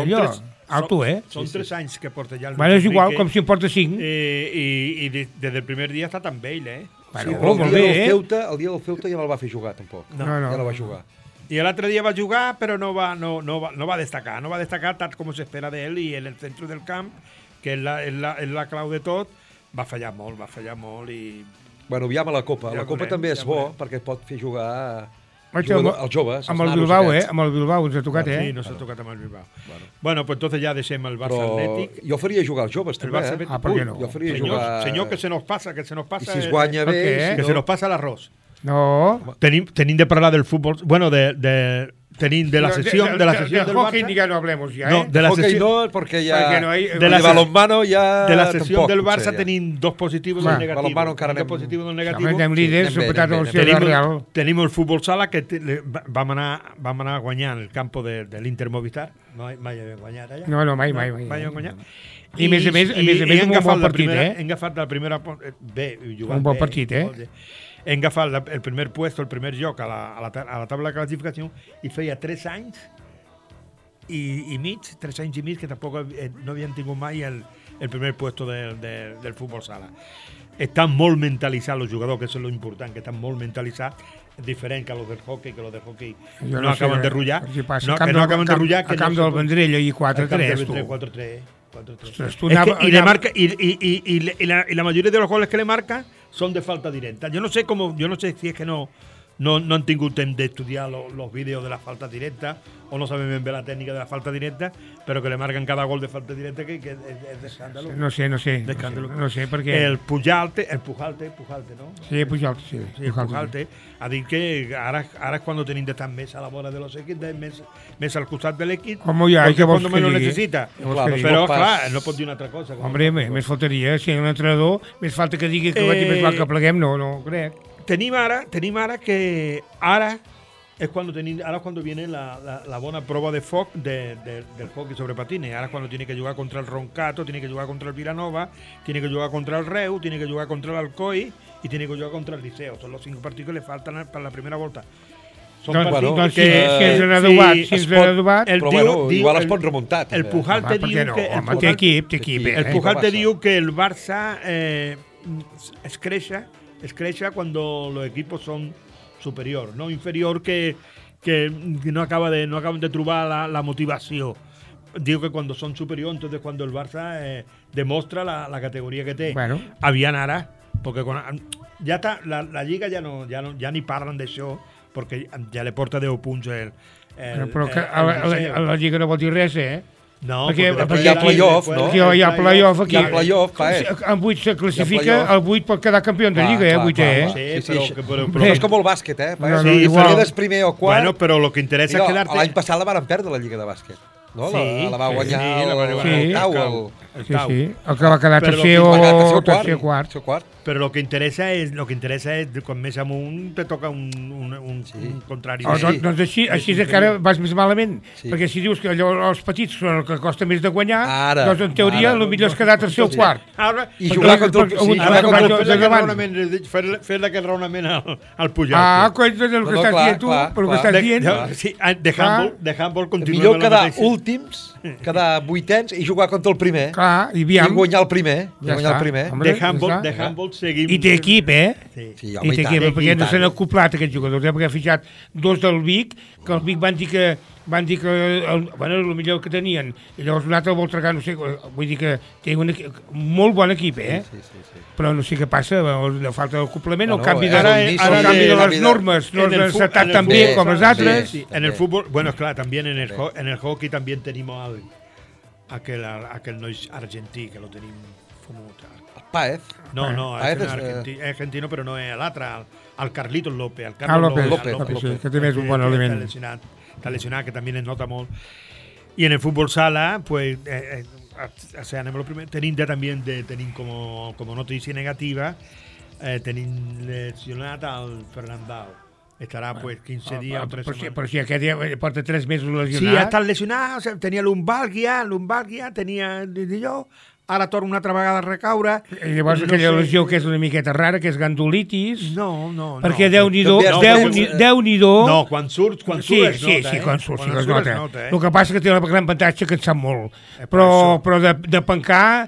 són 3 anys que porta ja el bueno, és igual, com si en porta 5 i des del primer dia ha estat amb ell bueno, el dia del Ceuta ja no el va fer jugar tampoc ja no va jugar. I l'altre dia va jugar però no va destacar tant com s'espera d'ell i en el centre del camp que és la clau de tot, va fallar molt i... Bueno, aviam a la Copa. La Copa també és bo, perquè pot fer jugar els joves. Amb el Bilbao, amb el Bilbao ens ha tocat, Sí, no s'ha tocat amb el Bilbao. Bueno, pues entonces ja deixem el Barça Atlètic. Jo faria jugar els joves, també. Per què no? Jo faria jugar... Senyor, que se nos passa. I si es guanya bé... Que se nos passa l'arròs. No. Tenim de parlar del futbol... Bueno, tenim de la sessió del Barça. De hockey ya no hablemos ya, No, de la hockey no, porque ya... De la balonmano ya... De la sessió del Barça tenim 2 positius i un negatiu. Balonmano encara anem... 2 positius i un negatiu. Anem líders, tenim el futbol sala que vam anar guanyant el campo de l'Inter Movistar. Mai hem guanyat allà. No, mai. Mai hem guanyat. I a més a més un bon partit, Hem agafat la primera... Bé, jugant un bon partit, Hem agafat el primer puesto, el primer lloc a la taula de classificació i feia 3 anys i mig, 3 anys i mig, que tampoc no havien tingut mai el primer puesto del futbol sala. Estan molt mentalitzats els jugadors, que és lo important, que estan molt mentalitzats, és diferent que los del hockey, que los del hockey no acaben de rullar. No acaben de rullar. A camp del Vendrell, ahir 4-3. 4-3. Y la mayoría de los goles que le marca son de falta directa. Yo no sé si es que no han tingut temps d'estudiar los vídeos de la falta directa o no saben ben bé la tècnica de la falta directa, però que le marquen cada gol de falta directa que és d'escàndalo. No sé, perquè... El Pujalte, ¿no? Sí, Pujalte, sí. Pujalte ha dit que ara és quan tenim d'estar més a la vora de los equips, més al costat de l'equip, perquè quan me lo necessita. Però, clar, no pot dir una altra cosa. Hombre, més faltaria, si hi ha un entrenador, més falta que digui que més val que pleguem, no crec. Tenim ara que ara és cuando viene la bona prova de foc del hockey sobre patines. Ara cuando tiene que jugar contra el Roncato, tiene que jugar contra el Vilanova, tiene que jugar contra el Reu, tiene que jugar contra el Alcoi y tiene que jugar contra el Liceo. Son los 5 partidos que le faltan para la primera volta. Són partits que si ens han adobat, però bueno, igual es pot remuntar. El Pujalte diu que té equip. El Pujalte diu que el Barça es creix cuando los equipos son superior, no inferior, que no acaban de trobar la motivació. Digo que cuando son superior, entonces cuando el Barça demostra la categoría que té. Bueno. Avian ara, porque ya está, la Lliga ja ni parlen d'això, perquè ja le porta 10 punts però la Lliga no vol dir res, No, perquè hi ha playoff, no? Hi ha playoff aquí. Hi ha playoff, amb 8 se classifica, el 8 pot quedar campió de Lliga, 8è. Sí, però és com el bàsquet, Sí, si quedes primer o quart... Bueno, però lo que interessa és quedar-te... L'any passat la van perdre, la Lliga de bàsquet. No? La va guanyar el Cau. Sí, el que va quedar tercer o quart. Però lo que interessa és quan més amunt te toca un contrari. Doncs així encara vas més malament, perquè si dius que els petits són el que costa més de guanyar, doncs en teoria el millor és quedar tercer o quart. I jugar contra fer aquest raonament al Pujalt. És el que estàs dient tu, però el que estàs dient... Sí, de handball continua. Millor quedar últims, quedar vuitens i jugar contra el primer. Clar, i guanyar el primer. De handball seguim... I té equip, Sí, home, i té equip, perquè no s'han acoplat aquests jugadors, perquè ha fitxat 2 del Vic, que el Vic van dir que el millor que tenien, i llavors un altre vol tragar, no sé, vull dir que té un molt bon equip, però no sé què passa, la falta d'acoplament, el canvi de les normes no s'han encertat tan bé com els altres. En el futbol, bueno, clar, també en el hockey també tenim aquel noi argentí, que lo tenim fumut. Páez. No, és argentino, però no és l'altre, el Carlitos López. El Carlos López, que també és un bon element. Està lesionat, que també es nota molt. I en el futbol sala, pues, anem lo primer. Tenim com notícia negativa, tenim lesionat al Fernandao. Estarà pues 15 dies o 3 setmanes. Però si aquest ja porta 3 mesos lesionat. Sí, ha estat lesionat, o sigui, tenia lumbàlgia, tenia d'allò, ara torna una altra vegada a recaure. I llavors aquella lesió que és una miqueta rara, que és gandulitis. No. Perquè Déu-n'hi-do... No, quan surts es nota. Sí, quan surts es nota. El que passa que té una gran avantatge que et sap molt. Però de pencar...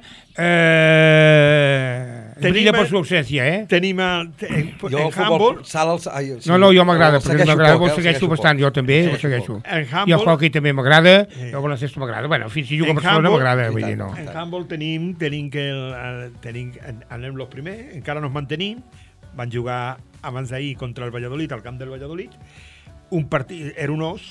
brilla per su ausència, Tenim jo el handball... No, jo m'agrada, perquè m'agrada, ho segueixo bastant, jo també, ho segueixo. I el hockey també m'agrada, el baloncesto m'agrada, bueno, fins si jugo a Barcelona m'agrada, vull dir, no. En handball tenim que anem los primers, encara nos mantenim, van jugar abans d'ahir contra el Valladolid, al camp del Valladolid, un partit, era un os,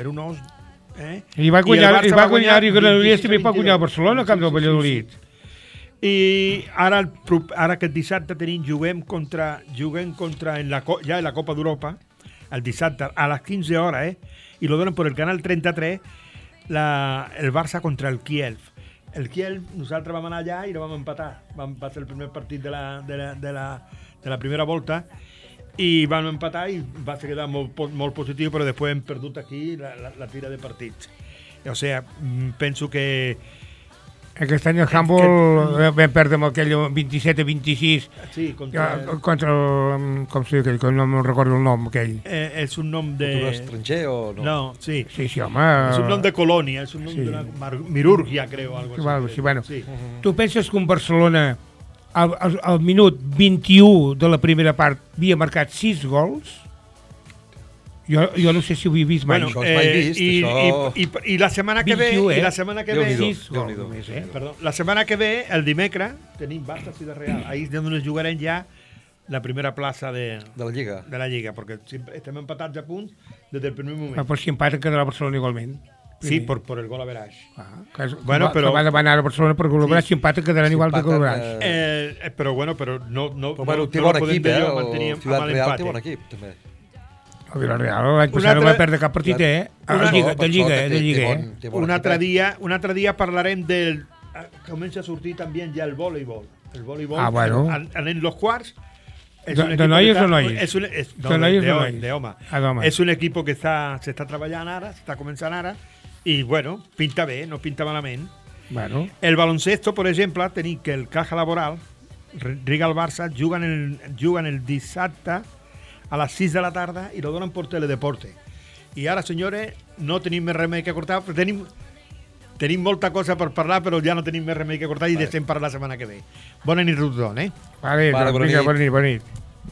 I va guanyar, i Granollers també va guanyar a Barcelona, al camp del Valladolid. I ara aquest dissabte juguem contra en la Copa d'Europa, el dissabte a les 15 hores, i lo donen per el canal 33, el Barça contra el Kiel. El Kiel, nosaltres vam anar allà i no vam empatar. Vam passar el primer partit de la primera volta i vam empatar i va quedar molt positiu, però després hem perdut aquí la tira de partits. O sigui, penso que Aquest any el Handball vam perdre amb aquell 27-26 contra el... Com se diu aquell? No me'n recordo el nom, aquell. És un nom de... Un estranger o no? No, sí. Sí, home... És un nom de colònia, és un nom d'una Mirúrgia, creo, algo així. Sí, bueno. Tu penses que un Barcelona al minut 21 de la primera part havia marcat 6 gols? Jo no sé si ho he vist mai. Això és mai vist, això... I la setmana que ve... I la setmana que ve... La setmana que ve, el dimecres, tenim Barça i de Real. Ahir és on ens jugarem ja la primera plaça de la Lliga, perquè estem empatats a punts des del primer moment. Però si empaten quedarà Barcelona igualment. Sí, por el gol average. Bueno, però va demanar a Barcelona per gol average, si empaten quedaran igual de gol average. Però bueno, no té bon equip, el Ciutat Real té bon equip, també. El Villarreal l'any passat no va perdre cap partit, de Lliga. Un altre dia parlarem del... Comença a sortir també ja el voleibol. El voleibol, en los quarts... ¿De noies o noies? De home. És un equip que se està treballant ara, se està començant ara, i bueno, pinta bé, no pinta malament. Bueno. El baloncesto, per exemple, tenim que el Caja Laboral, Riga al Barça, juguen el dissabte a les 6 de la tarda i lo donen per Teledeporte. I ara, senyores, no tenim més remei que cortar, però tenim molta cosa per parlar, però ja no tenim més remei que cortar i deixem per la setmana que ve. Bona nit, tothom, eh? Vale, bona nit.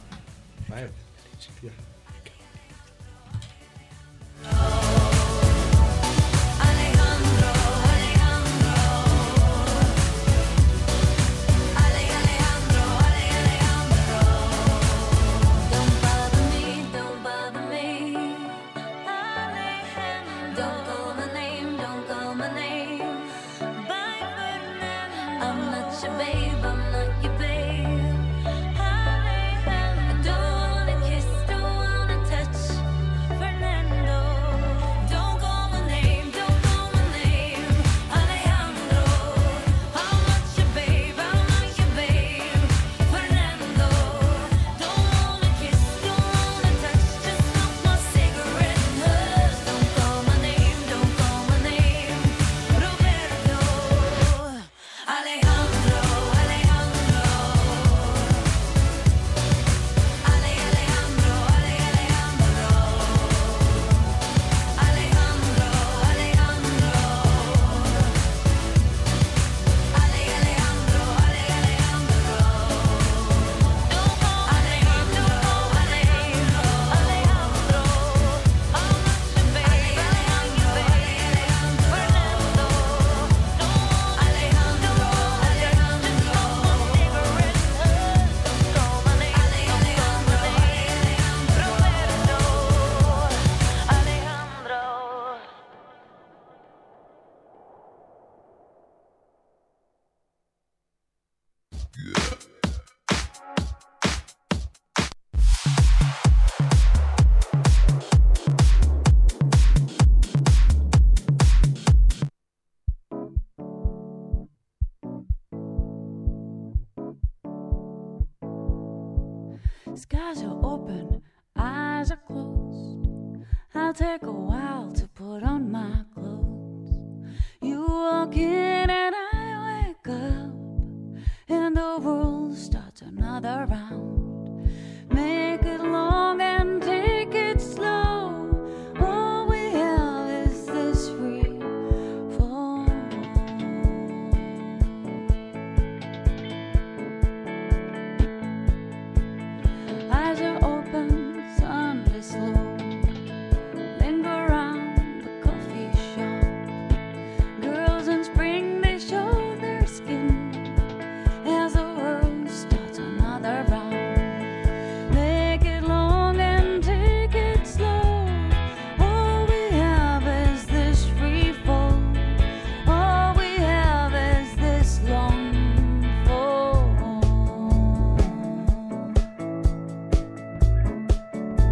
Skies are open, eyes are closed. I'll take a while to put on my